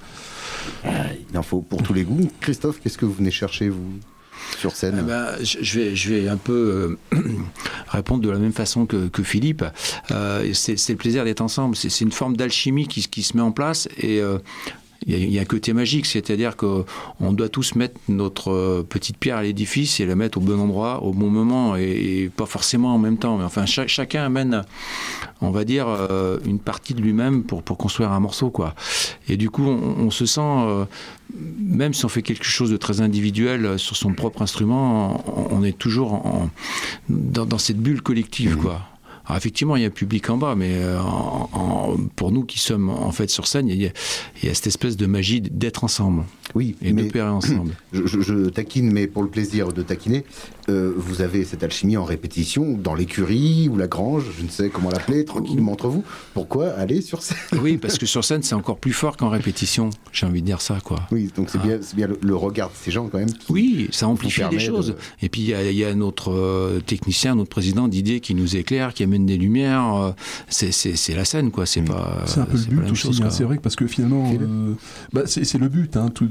Il en faut pour tous les goûts. Christophe, qu'est-ce que vous venez chercher vous sur scène? Eh ben, je, vais, je vais un peu euh, répondre de la même façon que, que Philippe. Euh, c'est, c'est le plaisir d'être ensemble. C'est, c'est une forme d'alchimie qui, qui se met en place, et euh, il y, y a un côté magique, c'est-à-dire qu'on doit tous mettre notre petite pierre à l'édifice et la mettre au bon endroit, au bon moment, et, et pas forcément en même temps. Mais enfin, cha- chacun amène, on va dire, euh, une partie de lui-même pour, pour construire un morceau, quoi. Et du coup, on, on se sent, euh, même si on fait quelque chose de très individuel sur son propre instrument, on, on est toujours en, dans, dans cette bulle collective, mmh. quoi. Alors effectivement, il y a un public en bas, mais en, en, pour nous qui sommes en fait sur scène, il y a, il y a cette espèce de magie d'être ensemble. Oui, et de périr ensemble. Je, je, je taquine, mais pour le plaisir de taquiner, euh, vous avez cette alchimie en répétition dans l'écurie ou la grange, je ne sais comment l'appeler, tranquillement entre vous. Pourquoi aller sur scène? Oui, parce que sur scène, c'est encore plus fort qu'en répétition. J'ai envie de dire ça, quoi. Oui, donc c'est ah. bien, c'est bien le, le regard de ces gens quand même. Oui, ça amplifie les choses. De... Et puis il y, y a notre euh, technicien, notre président Didier, qui nous éclaire, qui amène des lumières. Euh, c'est, c'est, c'est la scène, quoi. C'est, mmh. pas, c'est un peu c'est le but aussi. Chose, hein, c'est vrai, parce que finalement, euh, bah, c'est, c'est le but. Hein, tout,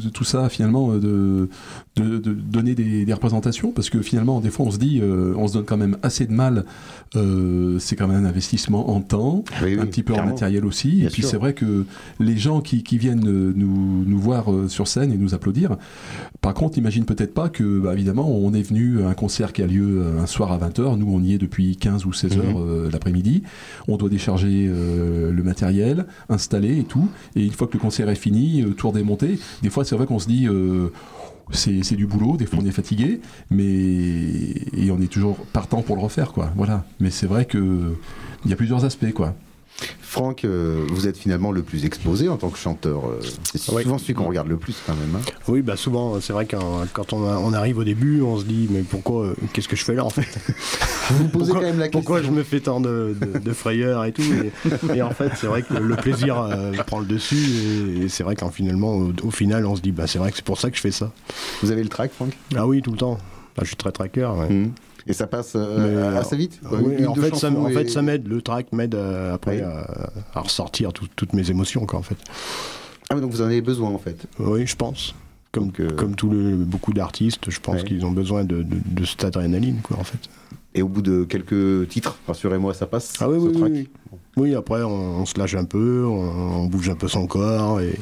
de tout ça, finalement, de, de, de donner des, des représentations, parce que finalement, des fois, on se dit, euh, on se donne quand même assez de mal. Euh, c'est quand même un investissement en temps, oui, oui, un petit peu clairement. En matériel aussi. Bien et puis sûr. C'est vrai que les gens qui, qui viennent nous, nous voir sur scène et nous applaudir, par contre, n'imaginent peut-être pas que, bah, évidemment, on est venu à un concert qui a lieu un soir à vingt heures. Nous, on y est depuis quinze ou seize heures mmh. euh, l'après-midi. On doit décharger euh, le matériel, installer et tout. Et une fois que le concert est fini, euh, tour démonté, des fois, c'est vrai qu'on se dit... Euh, C'est, c'est du boulot, des fois on est fatigué, mais et on est toujours partant pour le refaire, quoi. Voilà. Mais c'est vrai que il y a plusieurs aspects, quoi. Franck, euh, vous êtes finalement le plus exposé en tant que chanteur. Euh, c'est souvent oui. celui qu'on regarde le plus quand même. Hein. Oui, bah souvent, c'est vrai que quand on, a, on arrive au début, on se dit mais pourquoi, euh, qu'est-ce que je fais là en fait? Vous vous posez pourquoi, quand même la question. Pourquoi je me fais tant de, de, de frayeur et tout et, et en fait, c'est vrai que le plaisir euh, prend le dessus et, et c'est vrai qu'en finalement, au, au final, on se dit bah c'est vrai que c'est pour ça que je fais ça. Vous avez le track, Franck? Ah oui, tout le temps. Bah, je suis très tracker. Ouais. Mmh. Et ça passe euh, assez vite quoi. Oui, en, fait, ça, en et... fait, ça m'aide. Le track m'aide euh, après oui. à, à ressortir tout, toutes mes émotions, quoi, en fait. Ah, mais donc vous en avez besoin, en fait. Oui, je pense. Comme, que... comme tout le, beaucoup d'artistes, je pense ouais. qu'ils ont besoin de, de, de cette adrénaline, quoi, en fait. Et au bout de quelques titres, rassurez-moi, ça passe. Ah oui, oui, oui, oui. Oui, après, on, on se lâche un peu, on, on bouge un peu son corps et,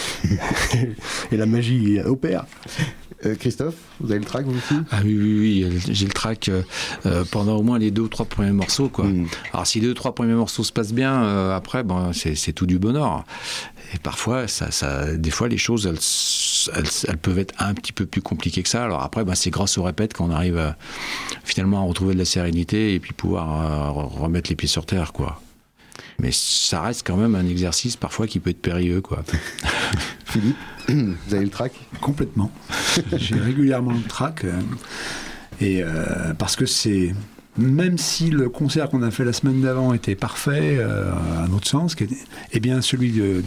et la magie opère. Euh, Christophe, vous avez le track vous aussi? Ah oui, oui, oui, j'ai le track euh, pendant au moins les deux ou trois premiers morceaux, quoi. Mm. Alors si les deux ou trois premiers morceaux se passent bien, euh, après, bon, c'est, c'est tout du bonheur. Et parfois, ça, ça, des fois, les choses, elles, elles, elles peuvent être un petit peu plus compliquées que ça. Alors après, ben, c'est grâce aux répètes qu'on arrive à, finalement à retrouver de la sérénité et puis pouvoir euh, remettre les pieds sur terre, quoi. Mais ça reste quand même un exercice parfois qui peut être périlleux, quoi. Philippe, vous avez le track? Complètement. J'ai régulièrement le track. Euh, et euh, parce que c'est... Même si le concert qu'on a fait la semaine d'avant était parfait, euh, à notre sens, qui était, eh bien celui de...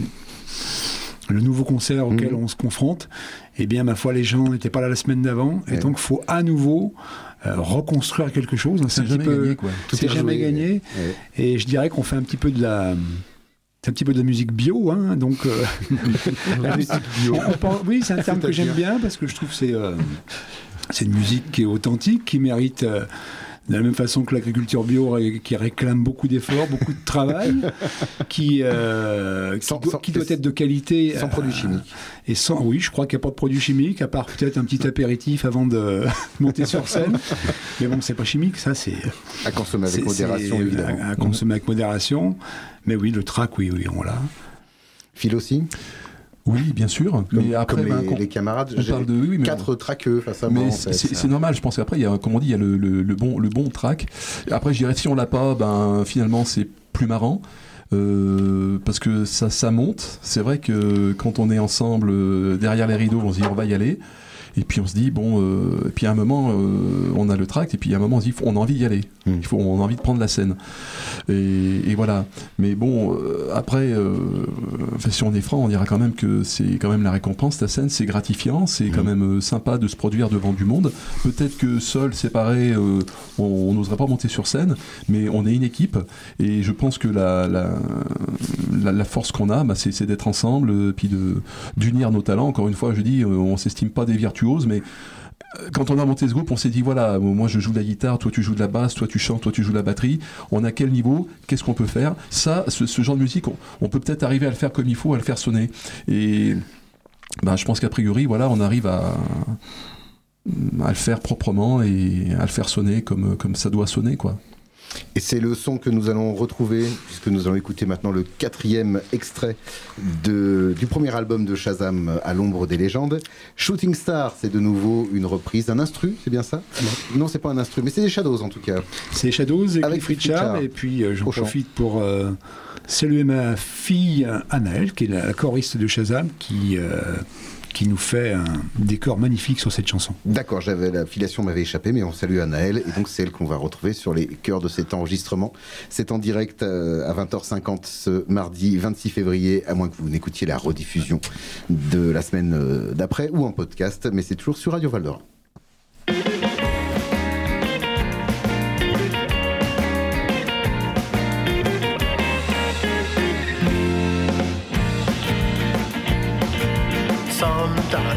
le nouveau concert auquel mmh. on se confronte, eh bien, ma foi, les gens n'étaient pas là la semaine d'avant, et ouais. donc il faut à nouveau euh, reconstruire quelque chose. C'est, c'est un jamais petit peu, gagné, quoi. Tout c'est est jamais joué. Gagné. Ouais. Et je dirais qu'on fait un petit peu de la... C'est un petit peu de la musique bio, hein, donc... Euh, la musique bio. On, on pense, oui, c'est un terme que j'aime bien, parce que je trouve que c'est, euh, c'est une musique qui est authentique, qui mérite... Euh, de la même façon que l'agriculture bio qui réclame beaucoup d'efforts, beaucoup de travail, qui, euh, qui, sans, doit, sans, qui doit être de qualité. Sans euh, produits chimiques. Et sans, oui, je crois qu'il n'y a pas de produits chimiques, à part peut-être un petit apéritif avant de monter sur scène. Mais bon, c'est pas chimique, ça c'est... À consommer avec modération, évidemment. À, à consommer avec modération. Mais oui, le track, oui, oui, on l'a. Phil aussi? Oui, bien sûr. Comme, mais après, comme les, ben, les camarades, on j'ai parle de oui, mais quatre trackeux face à mais moi. C'est, c'est, c'est normal, je pense. Après, il y a, comme on dit, il y a le, le, le bon, le bon track. Après, je dirais si on l'a pas, ben finalement, c'est plus marrant. Euh, parce que ça, ça monte. C'est vrai que quand on est ensemble euh, derrière les rideaux, on se dit on va y aller. Et puis on se dit bon, euh, et puis à un moment euh, on a le tract et puis à un moment on se dit on a envie d'y aller, mmh. il faut, on a envie de prendre la scène. Et, et voilà. Mais bon, euh, après, euh, enfin, si on est franc, on dira quand même que c'est quand même la récompense. La scène, c'est gratifiant, c'est mmh. quand même euh, sympa de se produire devant du monde. Peut-être que seul, séparé, euh, on n'oserait pas monter sur scène, mais on est une équipe. Et je pense que la, la, la, la force qu'on a, bah, c'est, c'est d'être ensemble, euh, puis de, d'unir nos talents. Encore une fois, je dis, euh, on s'estime pas des virtuoses, mais quand on a monté ce groupe, on s'est dit voilà, moi je joue de la guitare, toi tu joues de la basse, toi tu chantes, toi tu joues de la batterie. On a quel niveau? Qu'est-ce qu'on peut faire? Ça, ce, ce genre de musique, on, on peut peut-être arriver à le faire comme il faut, à le faire sonner. Et ben, je pense qu'a priori, voilà, on arrive à, à le faire proprement et à le faire sonner comme, comme ça doit sonner, quoi. Et c'est le son que nous allons retrouver, puisque nous allons écouter maintenant le quatrième extrait de, du premier album de Shazam, À l'ombre des légendes. Shooting Star, c'est de nouveau une reprise d'un instru, c'est bien ça? Non, non c'est pas un instru, mais c'est des Shadows en tout cas. C'est les Shadows avec Cliff Richard, et puis euh, j'en profite pour euh, saluer ma fille Anaëlle, qui est la, la choriste de Shazam, qui... Euh, qui nous fait un décor magnifique sur cette chanson. D'accord, j'avais, la filiation m'avait échappé, mais on salue Anaëlle, et donc c'est elle qu'on va retrouver sur les chœurs de cet enregistrement. C'est en direct à vingt heures cinquante ce mardi vingt-six février, à moins que vous n'écoutiez la rediffusion de la semaine d'après, ou en podcast, mais c'est toujours sur Radio Val d'Or. Sometimes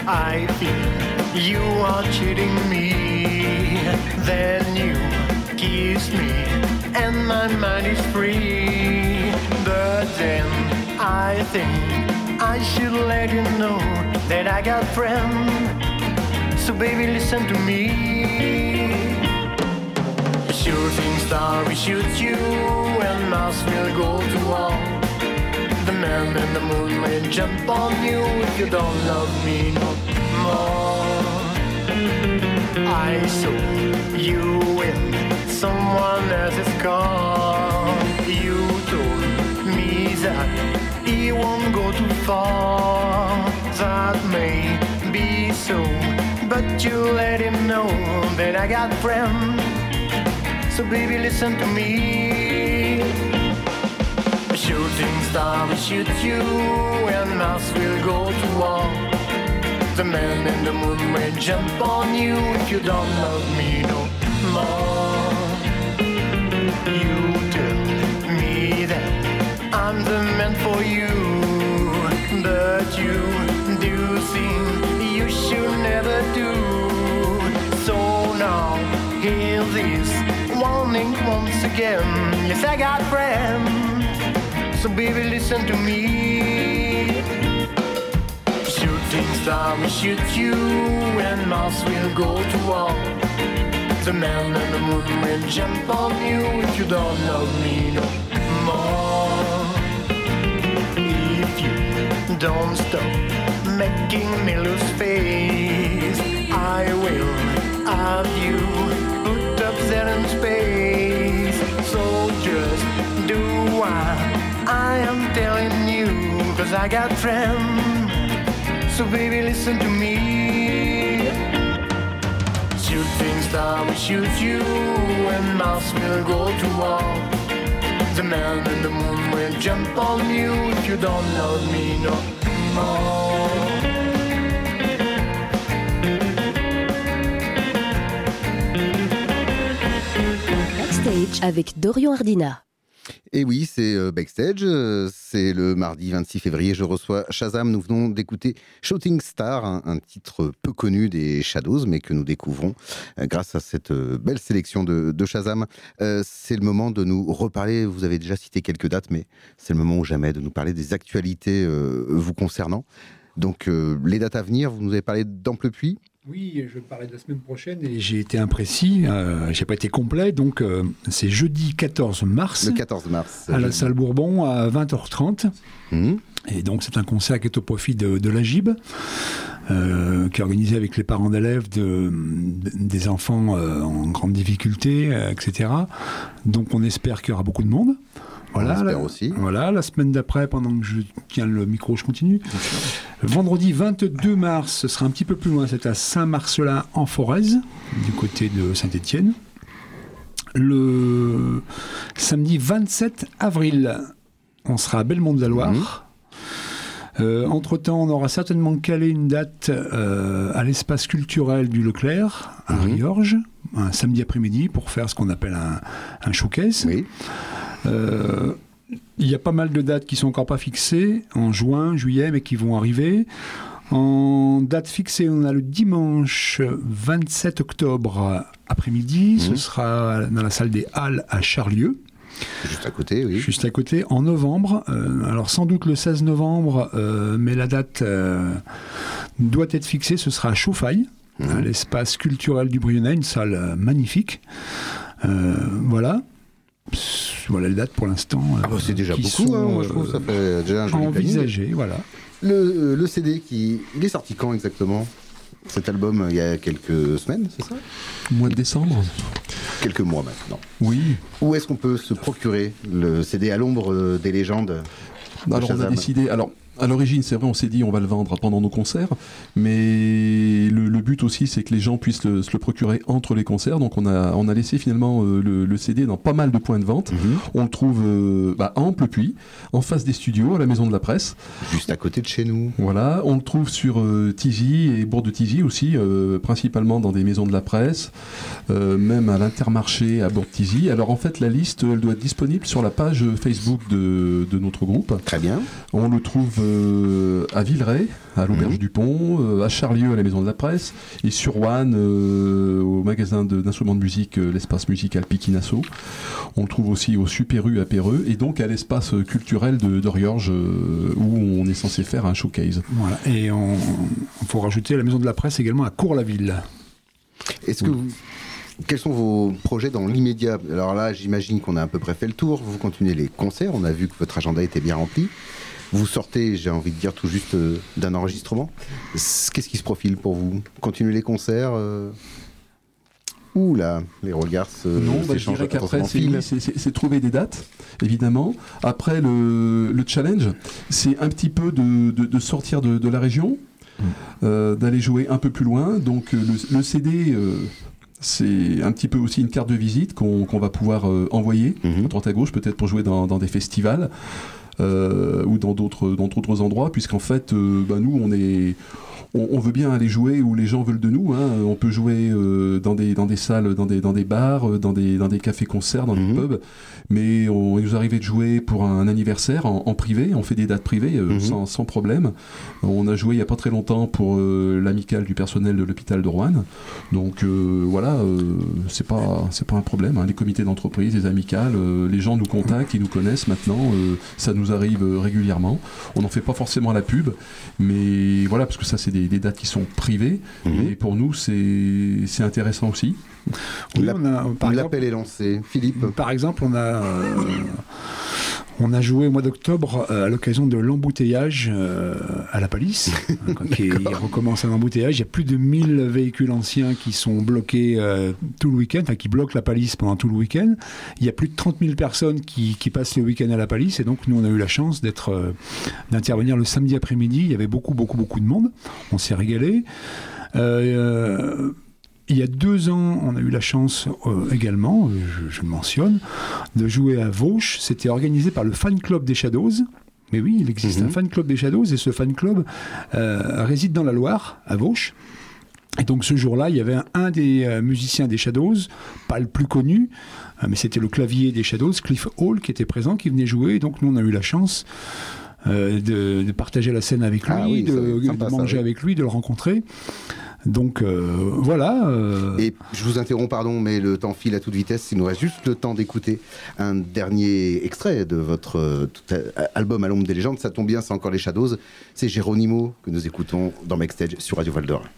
I feel you are cheating me. Then you kiss me and my mind is free. But then I think I should let you know that I got friends. So baby, listen to me. Shooting star, we shoot you, and Mars will go to war. The man and the moon will jump on you if you don't love me no more. I saw you in someone else's car. You told me that he won't go too far. That may be so, but you let him know that I got friends. So baby, listen to me. A shooting star will shoot you, and Mars will go to war. The man and the moon will jump on you if you don't love me no more. You tell me that I'm the man for you, but you do things you should never do. So now hear this warning once again. Yes, I got friends, so baby, listen to me. Shooting star will shoot you, and Mars will go to war. The man and the moon will jump on you if you don't love me no more. If you don't stop making me lose face, I will have you put up there in space. So just do what I am telling you, cause I got friends. So baby, listen to me. Shooting star will shoot you, and Mars will go to war. The man and the moon will jump on you if you don't love me no more. Backstage avec Dorian Ardina. Et oui, c'est euh, Backstage, euh, c'est le mardi vingt-six février, je reçois Shazam. Nous venons d'écouter Shooting Star, un, un titre peu connu des Shadows, mais que nous découvrons euh, grâce à cette euh, belle sélection de, de Shazam. Euh, c'est le moment de nous reparler, vous avez déjà cité quelques dates, mais c'est le moment ou jamais de nous parler des actualités euh, vous concernant. Donc euh, les dates à venir, vous nous avez parlé d'Amplepuis. Oui, je parlais de la semaine prochaine et j'ai été imprécis, euh, j'ai pas été complet, donc euh, c'est jeudi quatorze mars. Le quatorze mars. À la salle Bourbon à vingt heures trente. Mmh. Et donc c'est un concert qui est au profit de, de la G I B, euh, qui est organisé avec les parents d'élèves de, de, des enfants euh, en grande difficulté, euh, et cetera. Donc on espère qu'il y aura beaucoup de monde. Voilà, la, aussi. Voilà, la semaine d'après, pendant que je tiens le micro, je continue. Vendredi vingt-deux mars, ce sera un petit peu plus loin, c'est à Saint-Marcelin en Forez, du côté de Saint-Étienne. Le samedi vingt-sept avril, on sera à Belmont-de-la-Loire. Mmh. Euh, entre-temps, on aura certainement calé une date euh, à l'espace culturel du Leclerc, à mmh. Riorges, un samedi après-midi, pour faire ce qu'on appelle un, un showcase. Oui. Euh, il y a pas mal de dates qui sont encore pas fixées en juin, juillet, mais qui vont arriver. En date fixée, on a le dimanche vingt-sept octobre après-midi. Mmh. Ce sera dans la salle des Halles à Charlieu. Juste à côté, oui. Juste à côté, en novembre. Euh, alors sans doute le seize novembre, euh, mais la date euh, doit être fixée. Ce sera à Chauffaille, mmh. à l'espace culturel du Brionnais, une salle euh, magnifique. Euh, voilà. Voilà les dates pour l'instant. Ah bah c'est déjà beaucoup, sont, hein, moi je trouve ça fait déjà un joli envisagé, planning. Voilà. Le, le C D qui il est sorti quand exactement? Cet album il y a quelques semaines, c'est ça? Mois de décembre. Quelques mois maintenant. Oui. Où est-ce qu'on peut se procurer le C D à l'ombre des légendes? Alors on a décidé. Alors. À l'origine, c'est vrai, on s'est dit on va le vendre pendant nos concerts, mais le, le but aussi, c'est que les gens puissent le, se le procurer entre les concerts. Donc on a, on a laissé finalement euh, le, le C D dans pas mal de points de vente. Mm-hmm. On le trouve euh, bah, à Amplepuis, en face des studios, à la Maison de la Presse. Juste à côté de chez nous. Voilà, on le trouve sur euh, Tigy et Bourg de Tigy aussi, euh, principalement dans des maisons de la presse, euh, même à l'Intermarché à Bourg de Tigy. Alors en fait, la liste, elle doit être disponible sur la page Facebook de, de notre groupe. Très bien. On le trouve euh, à Villeray, à l'Auberge mmh. du Pont, euh, à Charlieu, à la Maison de la Presse, et sur Roanne, euh, au magasin de, d'instruments de musique, euh, l'espace musical Pikinasso. On le trouve aussi au Super U à Péreux, et donc à l'espace culturel de, de Riorges, euh, où on est censé faire un showcase. Voilà. Et on, on faut rajouter la Maison de la Presse également à Cours-la-Ville. Est-ce que vous... Quels sont vos projets dans l'immédiat ? Alors là, j'imagine qu'on a à peu près fait le tour. Vous continuez les concerts. On a vu que votre agenda était bien rempli. Vous sortez, j'ai envie de dire, tout juste euh, d'un enregistrement. Qu'est-ce qui se profile pour vous ? Continuer les concerts euh... Ouh là, les regards se Non, bah, je dirais qu'après, c'est, oui, c'est, c'est, c'est trouver des dates, évidemment. Après, le, le challenge, c'est un petit peu de, de, de sortir de, de la région, mmh. euh, d'aller jouer un peu plus loin. Donc, le, le C D... Euh, c'est un petit peu aussi une carte de visite qu'on, qu'on va pouvoir euh, envoyer mmh. à droite à gauche, peut-être pour jouer dans, dans des festivals euh, ou dans d'autres, dans d'autres endroits, puisqu'en fait, euh, bah, nous, on est... On, on veut bien aller jouer où les gens veulent de nous. Hein. On peut jouer euh, dans, des, dans des salles, dans des, dans des bars, dans des, dans des cafés-concerts, dans mmh. des pubs. Mais on, il nous arrivait de jouer pour un anniversaire en, en privé. On fait des dates privées euh, mmh. sans, sans problème. On a joué il n'y a pas très longtemps pour euh, l'amicale du personnel de l'hôpital de Roanne. Donc euh, voilà, euh, c'est pas, c'est pas un problème. Hein. Les comités d'entreprise, les amicales, euh, les gens nous contactent, ils nous connaissent maintenant. Euh, ça nous arrive euh, régulièrement. On n'en fait pas forcément la pub. Mais voilà, parce que ça, c'est des Des, des dates qui sont privées, mmh. et pour nous c'est, c'est intéressant aussi. Oui, on a, par L'appel exemple, est lancé. Philippe. Par exemple, on a, euh, on a joué au mois d'octobre euh, à l'occasion de l'embouteillage euh, à la Palisse. Quand il recommence un embouteillage, il y a plus de mille véhicules anciens qui sont bloqués euh, tout le week-end, enfin qui bloquent la Palisse pendant tout le week-end. Il y a plus de trente mille personnes qui, qui passent les week-ends à la Palisse, et donc nous on a eu la chance d'être, euh, d'intervenir le samedi après-midi. Il y avait beaucoup, beaucoup, beaucoup de monde. On s'est régalé. Euh, Il y a deux ans, on a eu la chance euh, également, je, je le mentionne, de jouer à Vauche. C'était organisé par le fan club des Shadows. Mais oui, il existe mmh. un fan club des Shadows, et ce fan club euh, réside dans la Loire, à Vauche. Et donc ce jour-là, il y avait un, un des euh, musiciens des Shadows, pas le plus connu, euh, mais c'était le clavier des Shadows, Cliff Hall, qui était présent, qui venait jouer. Et donc nous, on a eu la chance euh, de, de partager la scène avec lui, ah oui, de, sympa, de manger ça, oui. avec lui, de le rencontrer. Donc euh, voilà. Euh... Et je vous interromps, pardon, mais le temps file à toute vitesse. Il nous reste juste le temps d'écouter un dernier extrait de votre euh, tout, euh, album À l'ombre des légendes. Ça tombe bien, c'est encore les Shadows. C'est Geronimo que nous écoutons dans Backstage sur Radio Val d'Or.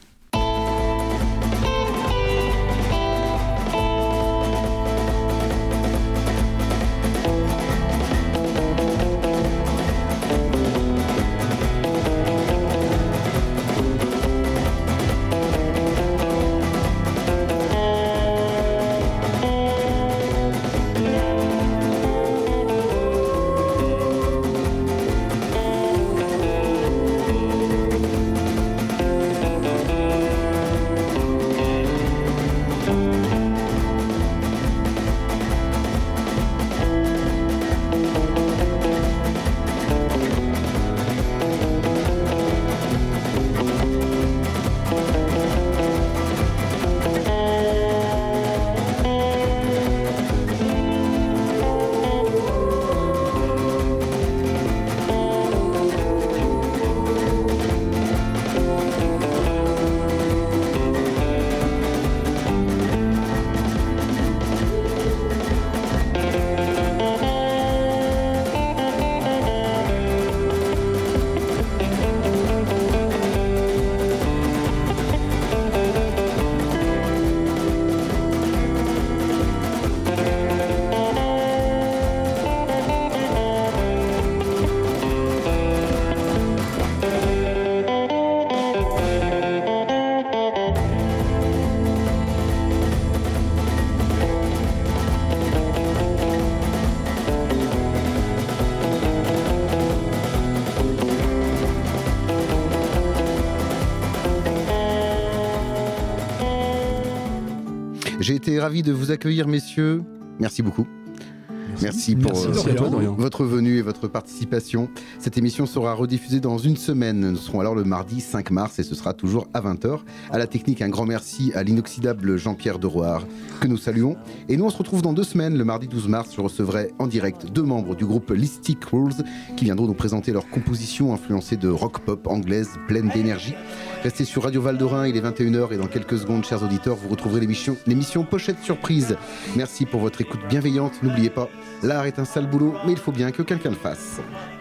J'ai été ravi de vous accueillir, messieurs. Merci beaucoup. Merci, Merci pour Merci euh, toi, Dorian. votre venue et votre participation. Cette émission sera rediffusée dans une semaine. Nous serons alors le mardi cinq mars et ce sera toujours à vingt heures. À la technique, un grand merci à l'inoxydable Jean-Pierre Deroire que nous saluons. Et nous, on se retrouve dans deux semaines. Le mardi douze mars, je recevrai en direct deux membres du groupe Listic Rules qui viendront nous présenter leur composition influencée de rock-pop anglaise pleine d'énergie. Restez sur Radio Val d'Orin, il est vingt et une heures et dans quelques secondes, chers auditeurs, vous retrouverez l'émission, l'émission Pochette Surprise. Merci pour votre écoute bienveillante. N'oubliez pas, l'art est un sale boulot, mais il faut bien que quelqu'un le fasse.